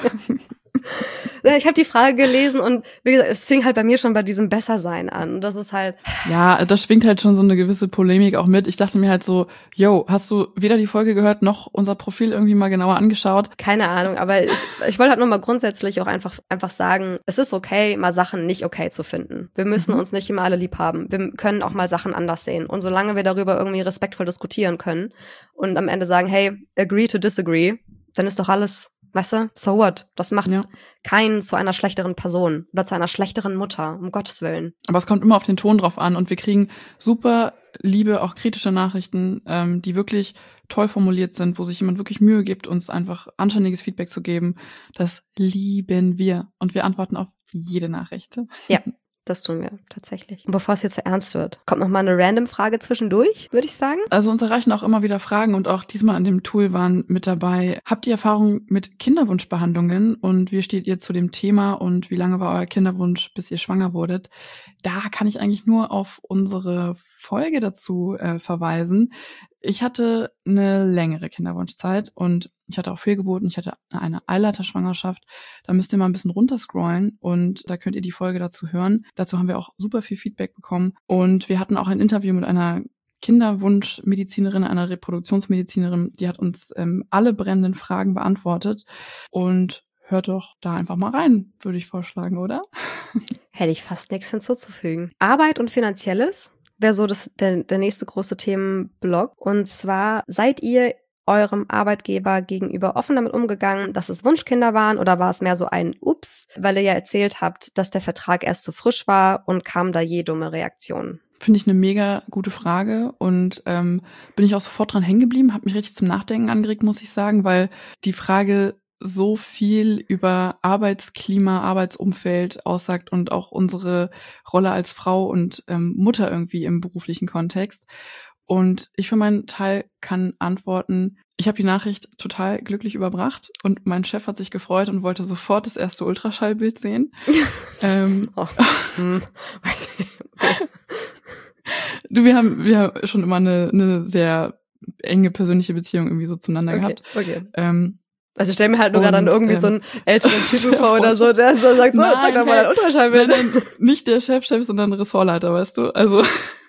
Ich habe die Frage gelesen und wie gesagt, es fing halt bei mir schon bei diesem Bessersein an. Und das ist halt... Ja, da schwingt halt schon so eine gewisse Polemik auch mit. Ich dachte mir halt so, hast du weder die Folge gehört, noch unser Profil irgendwie mal genauer angeschaut? Keine Ahnung, aber ich wollte halt nur mal grundsätzlich auch einfach sagen, es ist okay, mal Sachen nicht okay zu finden. Wir müssen uns nicht immer alle lieb haben. Wir können auch mal Sachen anders sehen. Und solange wir darüber irgendwie respektvoll diskutieren können und am Ende sagen, hey, agree to disagree, dann ist doch alles... Weißt du, so what? Das macht keinen zu einer schlechteren Person oder zu einer schlechteren Mutter, um Gottes Willen. Aber es kommt immer auf den Ton drauf an und wir kriegen super liebe, auch kritische Nachrichten, die wirklich toll formuliert sind, wo sich jemand wirklich Mühe gibt, uns einfach anständiges Feedback zu geben. Das lieben wir und wir antworten auf jede Nachricht. Ja. Das tun wir tatsächlich. Und bevor es jetzt so ernst wird, kommt noch mal eine random Frage zwischendurch, würde ich sagen. Also uns erreichen auch immer wieder Fragen und auch diesmal an dem Tool waren mit dabei. Habt ihr Erfahrung mit Kinderwunschbehandlungen und wie steht ihr zu dem Thema und wie lange war euer Kinderwunsch, bis ihr schwanger wurdet? Da kann ich eigentlich nur auf unsere Folge dazu verweisen. Ich hatte eine längere Kinderwunschzeit und ich hatte auch Fehlgeburten, ich hatte eine Eileiterschwangerschaft. Da müsst ihr mal ein bisschen runterscrollen und da könnt ihr die Folge dazu hören. Dazu haben wir auch super viel Feedback bekommen und wir hatten auch ein Interview mit einer Kinderwunschmedizinerin, einer Reproduktionsmedizinerin, die hat uns alle brennenden Fragen beantwortet und hört doch da einfach mal rein, würde ich vorschlagen, oder? Hätte ich fast nichts hinzuzufügen. Arbeit und Finanzielles wäre so der nächste große Themenblock. Und zwar, seid ihr eurem Arbeitgeber gegenüber offen damit umgegangen, dass es Wunschkinder waren oder war es mehr so ein Ups, weil ihr ja erzählt habt, dass der Vertrag erst zu frisch war und kam da je dumme Reaktionen? Finde ich eine mega gute Frage und bin ich auch sofort dran hängen geblieben, habe mich richtig zum Nachdenken angeregt, muss ich sagen, weil die Frage so viel über Arbeitsklima, Arbeitsumfeld aussagt und auch unsere Rolle als Frau und Mutter irgendwie im beruflichen Kontext. Und ich für meinen Teil kann antworten, ich habe die Nachricht total glücklich überbracht und mein Chef hat sich gefreut und wollte sofort das erste Ultraschallbild sehen. Wir haben schon immer eine sehr enge persönliche Beziehung irgendwie so zueinander gehabt. Okay. Also ich stelle mir halt nur gerade dann irgendwie so einen älteren Typen vor oder so, der so sagt, zeig doch mal ein Ultraschallbild. Nein, nicht der Chef, sondern Ressortleiter, weißt du? Also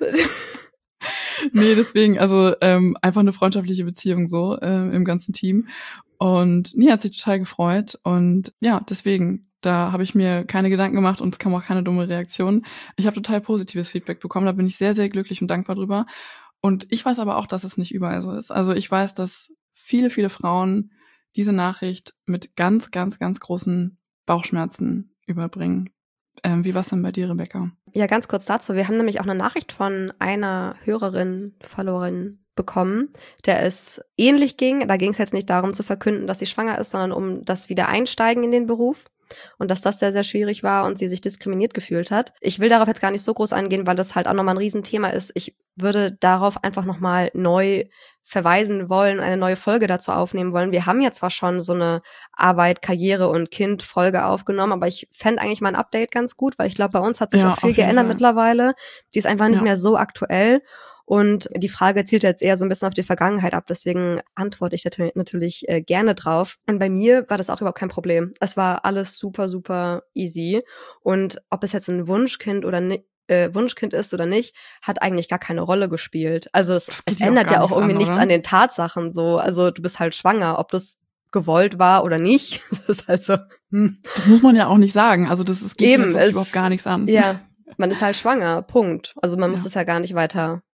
nee, deswegen, also einfach eine freundschaftliche Beziehung so im ganzen Team. Und nee, hat sich total gefreut. Und ja, deswegen, da habe ich mir keine Gedanken gemacht und es kam auch keine dumme Reaktion. Ich habe total positives Feedback bekommen, da bin ich sehr, sehr glücklich und dankbar drüber. Und ich weiß aber auch, dass es nicht überall so ist. Also ich weiß, dass viele, viele Frauen diese Nachricht mit ganz, ganz, ganz großen Bauchschmerzen überbringen. Wie war's denn bei dir, Rebecca? Ja, ganz kurz dazu. Wir haben nämlich auch eine Nachricht von einer Followerin bekommen, der es ähnlich ging. Da ging es jetzt nicht darum zu verkünden, dass sie schwanger ist, sondern um das Wiedereinsteigen in den Beruf. Und dass das sehr, sehr schwierig war und sie sich diskriminiert gefühlt hat. Ich will darauf jetzt gar nicht so groß eingehen, weil das halt auch nochmal ein Riesenthema ist. Ich würde darauf einfach nochmal neu verweisen wollen, eine neue Folge dazu aufnehmen wollen. Wir haben ja zwar schon so eine Arbeit, Karriere und Kind-Folge aufgenommen, aber ich fände eigentlich mal ein Update ganz gut, weil ich glaube, bei uns hat sich auch viel geändert mittlerweile. Die ist einfach nicht mehr so aktuell. Und die Frage zielt jetzt eher so ein bisschen auf die Vergangenheit ab, deswegen antworte ich natürlich gerne drauf. Und bei mir war das auch überhaupt kein Problem. Es war alles super, super easy. Und ob es jetzt ein Wunschkind ist oder nicht, hat eigentlich gar keine Rolle gespielt. Also es ändert ja auch irgendwie nichts an den Tatsachen so. Also du bist halt schwanger, ob das gewollt war oder nicht. Das ist halt so. Das muss man ja auch nicht sagen. Also das geht überhaupt gar nichts an. Ja, man ist halt schwanger, Punkt. Also man muss das ja gar nicht weiter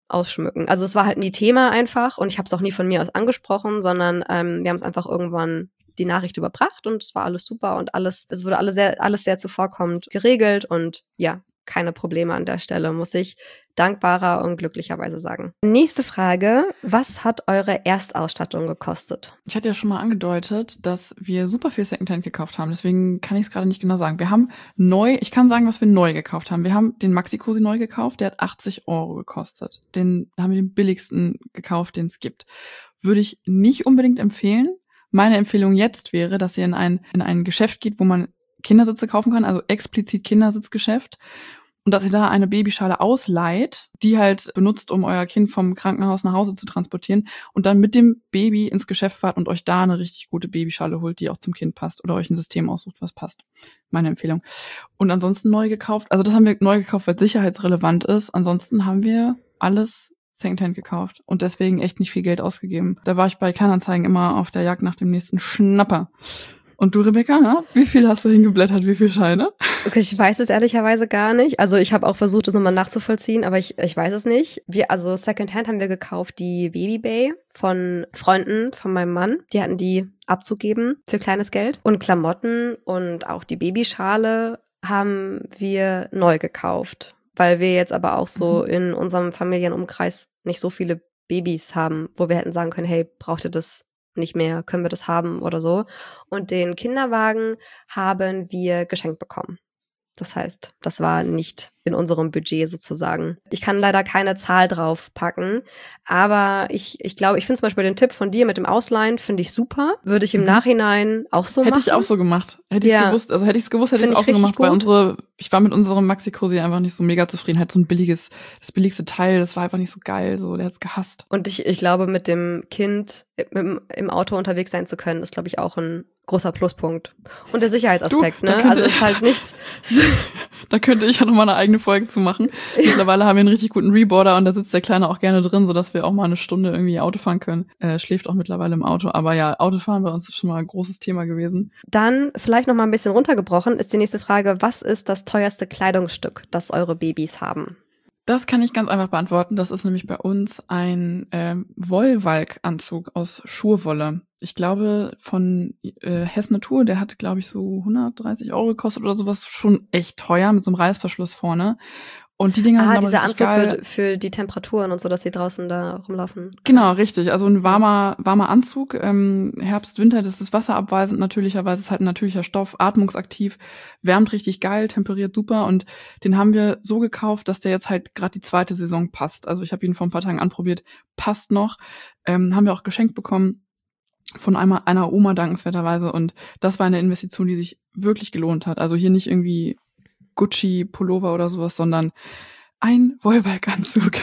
ausschmücken. Also es war halt nie Thema einfach und ich habe es auch nie von mir aus angesprochen, sondern wir haben es einfach irgendwann die Nachricht überbracht und es war alles super und es wurde alles sehr zuvorkommend geregelt und ja, keine Probleme an der Stelle, muss ich dankbarer und glücklicherweise sagen. Nächste Frage, was hat eure Erstausstattung gekostet? Ich hatte ja schon mal angedeutet, dass wir super viel Secondhand gekauft haben, deswegen kann ich es gerade nicht genau sagen. Wir haben ich kann sagen, was wir neu gekauft haben. Wir haben den Maxi-Cosi neu gekauft, der hat 80 € gekostet. Da haben wir den billigsten gekauft, den es gibt. Würde ich nicht unbedingt empfehlen. Meine Empfehlung jetzt wäre, dass ihr in ein Geschäft geht, wo man Kindersitze kaufen kann, also explizit Kindersitzgeschäft. Und dass ihr da eine Babyschale ausleiht, die halt benutzt, um euer Kind vom Krankenhaus nach Hause zu transportieren und dann mit dem Baby ins Geschäft fahrt und euch da eine richtig gute Babyschale holt, die auch zum Kind passt oder euch ein System aussucht, was passt. Meine Empfehlung. Und ansonsten neu gekauft, also das haben wir neu gekauft, weil es sicherheitsrelevant ist. Ansonsten haben wir alles Secondhand gekauft und deswegen echt nicht viel Geld ausgegeben. Da war ich bei Kleinanzeigen immer auf der Jagd nach dem nächsten Schnapper. Und du, Rebecca, ja? Wie viel hast du hingeblättert? Wie viel Scheine? Okay, ich weiß es ehrlicherweise gar nicht. Also ich habe auch versucht, das nochmal nachzuvollziehen, aber ich weiß es nicht. Also Secondhand haben wir gekauft die Babybay von Freunden von meinem Mann. Die hatten die abzugeben für kleines Geld. Und Klamotten und auch die Babyschale haben wir neu gekauft. Weil wir jetzt aber auch so in unserem Familienumkreis nicht so viele Babys haben, wo wir hätten sagen können, hey, braucht ihr das nicht mehr, können wir das haben oder so. Und den Kinderwagen haben wir geschenkt bekommen. Das heißt, das war nicht in unserem Budget sozusagen. Ich kann leider keine Zahl drauf packen, aber ich glaube, ich finde zum Beispiel den Tipp von dir mit dem Ausleihen, finde ich super. Würde ich im Nachhinein auch so machen. Hätte ich auch so gemacht. Hätte ich es gewusst, hätte ich es auch so gemacht, weil ich war mit unserem Maxi-Cosi einfach nicht so mega zufrieden. Halt so das billigste Teil, das war einfach nicht so geil, so, der hat's gehasst. Und ich glaube, mit dem Kind im Auto unterwegs sein zu können, ist, glaube ich, auch ein großer Pluspunkt. Und der Sicherheitsaspekt, ne? Also ist halt nichts. Da könnte ich ja nochmal eine eigene Folge zu machen. Mittlerweile haben wir einen richtig guten Reboarder und da sitzt der Kleine auch gerne drin, sodass wir auch mal eine Stunde irgendwie Auto fahren können. Schläft auch mittlerweile im Auto. Aber ja, Autofahren bei uns ist schon mal ein großes Thema gewesen. Dann vielleicht nochmal ein bisschen runtergebrochen ist die nächste Frage, was ist das teuerste Kleidungsstück, das eure Babys haben? Das kann ich ganz einfach beantworten. Das ist nämlich bei uns ein Wollwalk-Anzug aus Schurwolle. Ich glaube, von Hess Natur, der hat, glaube ich, so 130 € gekostet oder sowas. Schon echt teuer, mit so einem Reißverschluss vorne. Und die Dinger sind aber dieser richtig Anzug geil. Für die Temperaturen und so, dass sie draußen da rumlaufen. Genau, richtig. Also ein warmer Anzug. Herbst, Winter, das ist wasserabweisend natürlicherweise. Es ist halt ein natürlicher Stoff, atmungsaktiv, wärmt richtig geil, temperiert super. Und den haben wir so gekauft, dass der jetzt halt gerade die zweite Saison passt. Also ich habe ihn vor ein paar Tagen anprobiert, passt noch. Haben wir auch geschenkt bekommen von einer Oma dankenswerterweise. Und das war eine Investition, die sich wirklich gelohnt hat. Also hier nicht irgendwie Gucci-Pullover oder sowas, sondern ein Wollwalk-Anzug.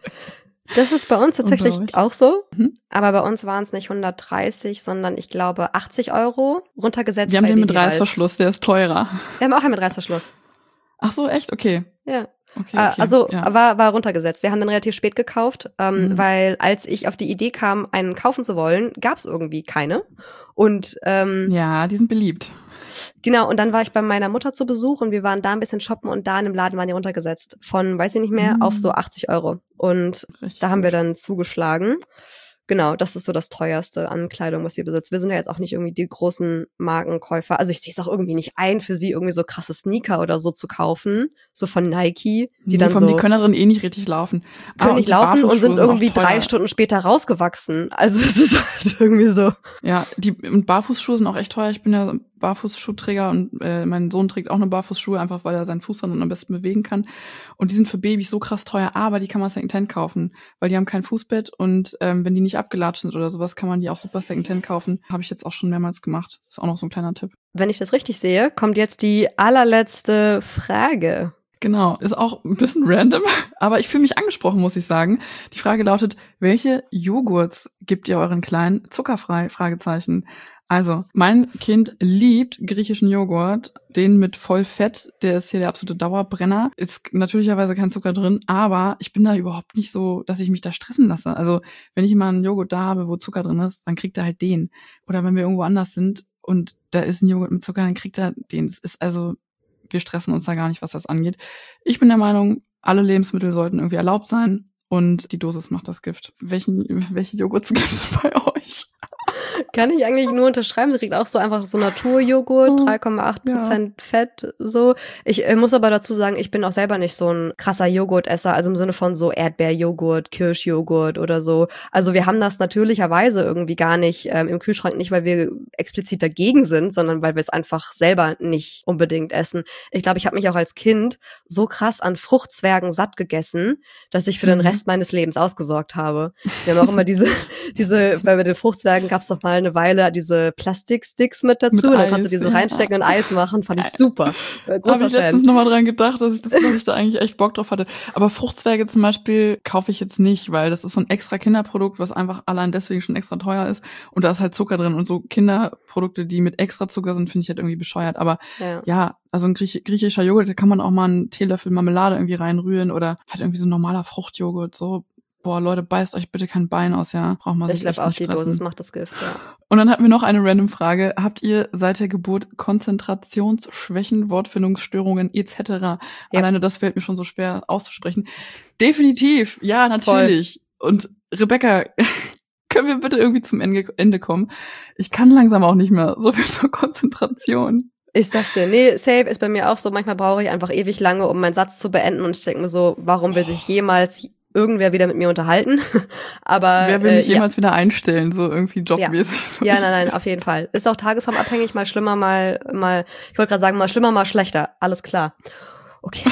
Das ist bei uns tatsächlich auch so, aber bei uns waren es nicht 130, sondern ich glaube 80 € runtergesetzt. Wir haben den mit Reißverschluss, der ist teurer. Wir haben auch einen mit Reißverschluss. Ach so, echt? Okay. Ja. Okay. Also war runtergesetzt. Wir haben den relativ spät gekauft, weil als ich auf die Idee kam, einen kaufen zu wollen, gab es irgendwie keine. Und ja, die sind beliebt. Genau, und dann war ich bei meiner Mutter zu Besuch und wir waren da ein bisschen shoppen und da in dem Laden waren die runtergesetzt. Von, weiß ich nicht mehr, auf so 80 €. Und richtig da haben wir dann zugeschlagen. Genau, das ist so das teuerste an Kleidung, was sie besitzt. Wir sind ja jetzt auch nicht irgendwie die großen Markenkäufer. Also ich sehe es auch irgendwie nicht ein, für sie irgendwie so krasse Sneaker oder so zu kaufen. So von Nike, die dann so... Die können darin nicht richtig laufen. Können nicht laufen und sind irgendwie 3 Stunden später rausgewachsen. Also es ist halt irgendwie so... Ja, und Barfußschuhe sind auch echt teuer. Ich bin ja Barfußschuhträger und mein Sohn trägt auch eine Barfußschuhe, einfach weil er seinen Fuß dann am besten bewegen kann. Und die sind für Babys so krass teuer, aber die kann man Secondhand kaufen, weil die haben kein Fußbett und wenn die nicht abgelatscht sind oder sowas, kann man die auch super Secondhand kaufen. Habe ich jetzt auch schon mehrmals gemacht. Ist auch noch so ein kleiner Tipp. Wenn ich das richtig sehe, kommt jetzt die allerletzte Frage. Genau, ist auch ein bisschen random, aber ich fühle mich angesprochen, muss ich sagen. Die Frage lautet, welche Joghurts gibt ihr euren Kleinen zuckerfrei? Fragezeichen. Also, mein Kind liebt griechischen Joghurt, den mit Vollfett, der ist hier der absolute Dauerbrenner. Ist natürlicherweise kein Zucker drin, aber ich bin da überhaupt nicht so, dass ich mich da stressen lasse. Also, wenn ich mal einen Joghurt da habe, wo Zucker drin ist, dann kriegt er halt den. Oder wenn wir irgendwo anders sind und da ist ein Joghurt mit Zucker, dann kriegt er den. Das ist also, wir stressen uns da gar nicht, was das angeht. Ich bin der Meinung, alle Lebensmittel sollten irgendwie erlaubt sein. und die Dosis macht das Gift. Welche Joghurts gibt es bei euch? Kann ich eigentlich nur unterschreiben. Sie kriegt auch so einfach so Naturjoghurt, 3,8% Fett, so. Ich muss aber dazu sagen, ich bin auch selber nicht so ein krasser Joghurtesser, also im Sinne von so Erdbeerjoghurt, Kirschjoghurt oder so. Also wir haben das natürlicherweise irgendwie gar nicht im Kühlschrank, nicht weil wir explizit dagegen sind, sondern weil wir es einfach selber nicht unbedingt essen. Ich glaube, ich habe mich auch als Kind so krass an Fruchtzwergen satt gegessen, dass ich für den Rest meines Lebens ausgesorgt habe. Wir haben auch immer diese, weil bei den Fruchtzwergen gab es doch mal eine Weile diese Plastiksticks mit dazu. Dann Eis, kannst du die so reinstecken und Eis machen. Fand ich super. Habe ich letztens nochmal dran gedacht, dass ich da eigentlich echt Bock drauf hatte. Aber Fruchtzwerge zum Beispiel kaufe ich jetzt nicht, weil das ist so ein extra Kinderprodukt, was einfach allein deswegen schon extra teuer ist. Und da ist halt Zucker drin. Und so Kinderprodukte, die mit extra Zucker sind, finde ich halt irgendwie bescheuert. Aber ja, also ein griechischer Joghurt, da kann man auch mal einen Teelöffel Marmelade irgendwie reinrühren oder halt irgendwie so ein normaler Fruchtjoghurt, so. Boah, Leute, beißt euch bitte kein Bein aus, ja. Braucht man sich Ich glaube auch, die stressen. Dosis macht das Gift, ja. Und dann hatten wir noch eine random Frage. Habt ihr seit der Geburt Konzentrationsschwächen, Wortfindungsstörungen etc.? Ja. Alleine das fällt mir schon so schwer auszusprechen. Definitiv, ja, natürlich. Voll. Und Rebecca, können wir bitte irgendwie zum Ende kommen? Ich kann langsam auch nicht mehr so viel zur Konzentration. Ich sag's dir, nee, safe ist bei mir auch so. Manchmal brauche ich einfach ewig lange, um meinen Satz zu beenden. Und ich denke mir so, warum will sich jemals irgendwer wieder mit mir unterhalten? Aber wer will mich jemals wieder einstellen, so irgendwie jobmäßig? Ja, so ja nein, auf jeden Fall. Ist auch tagesformabhängig, mal schlimmer, mal, ich wollte gerade sagen, mal schlimmer, mal schlechter. Alles klar. Okay.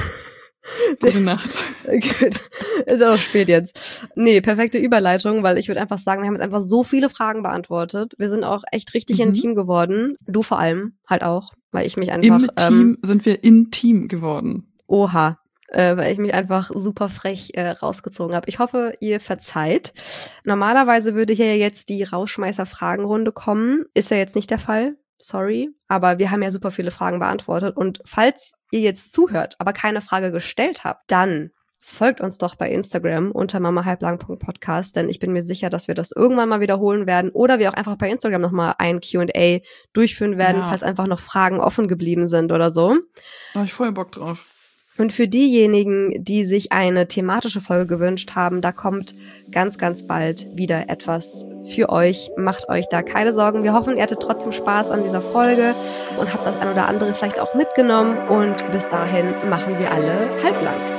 Gute Nacht. Gut. Ist auch spät jetzt. Nee, perfekte Überleitung, weil ich würde einfach sagen, wir haben jetzt einfach so viele Fragen beantwortet. Wir sind auch echt richtig intim geworden. Du vor allem halt auch, weil ich mich einfach... Im Team sind wir intim geworden. Oha. Weil ich mich einfach super frech rausgezogen habe. Ich hoffe, ihr verzeiht. Normalerweise würde hier jetzt die Rausschmeißer-Fragenrunde kommen. Ist ja jetzt nicht der Fall. Sorry. Aber wir haben ja super viele Fragen beantwortet. Und falls ihr jetzt zuhört, aber keine Frage gestellt habt, dann folgt uns doch bei Instagram unter mamahalblang.podcast, denn ich bin mir sicher, dass wir das irgendwann mal wiederholen werden oder wir auch einfach bei Instagram nochmal ein Q&A durchführen werden, falls einfach noch Fragen offen geblieben sind oder so. Da hab ich voll Bock drauf. Und für diejenigen, die sich eine thematische Folge gewünscht haben, da kommt ganz, ganz bald wieder etwas für euch. Macht euch da keine Sorgen. Wir hoffen, ihr hattet trotzdem Spaß an dieser Folge und habt das ein oder andere vielleicht auch mitgenommen. Und bis dahin machen wir alle halblang.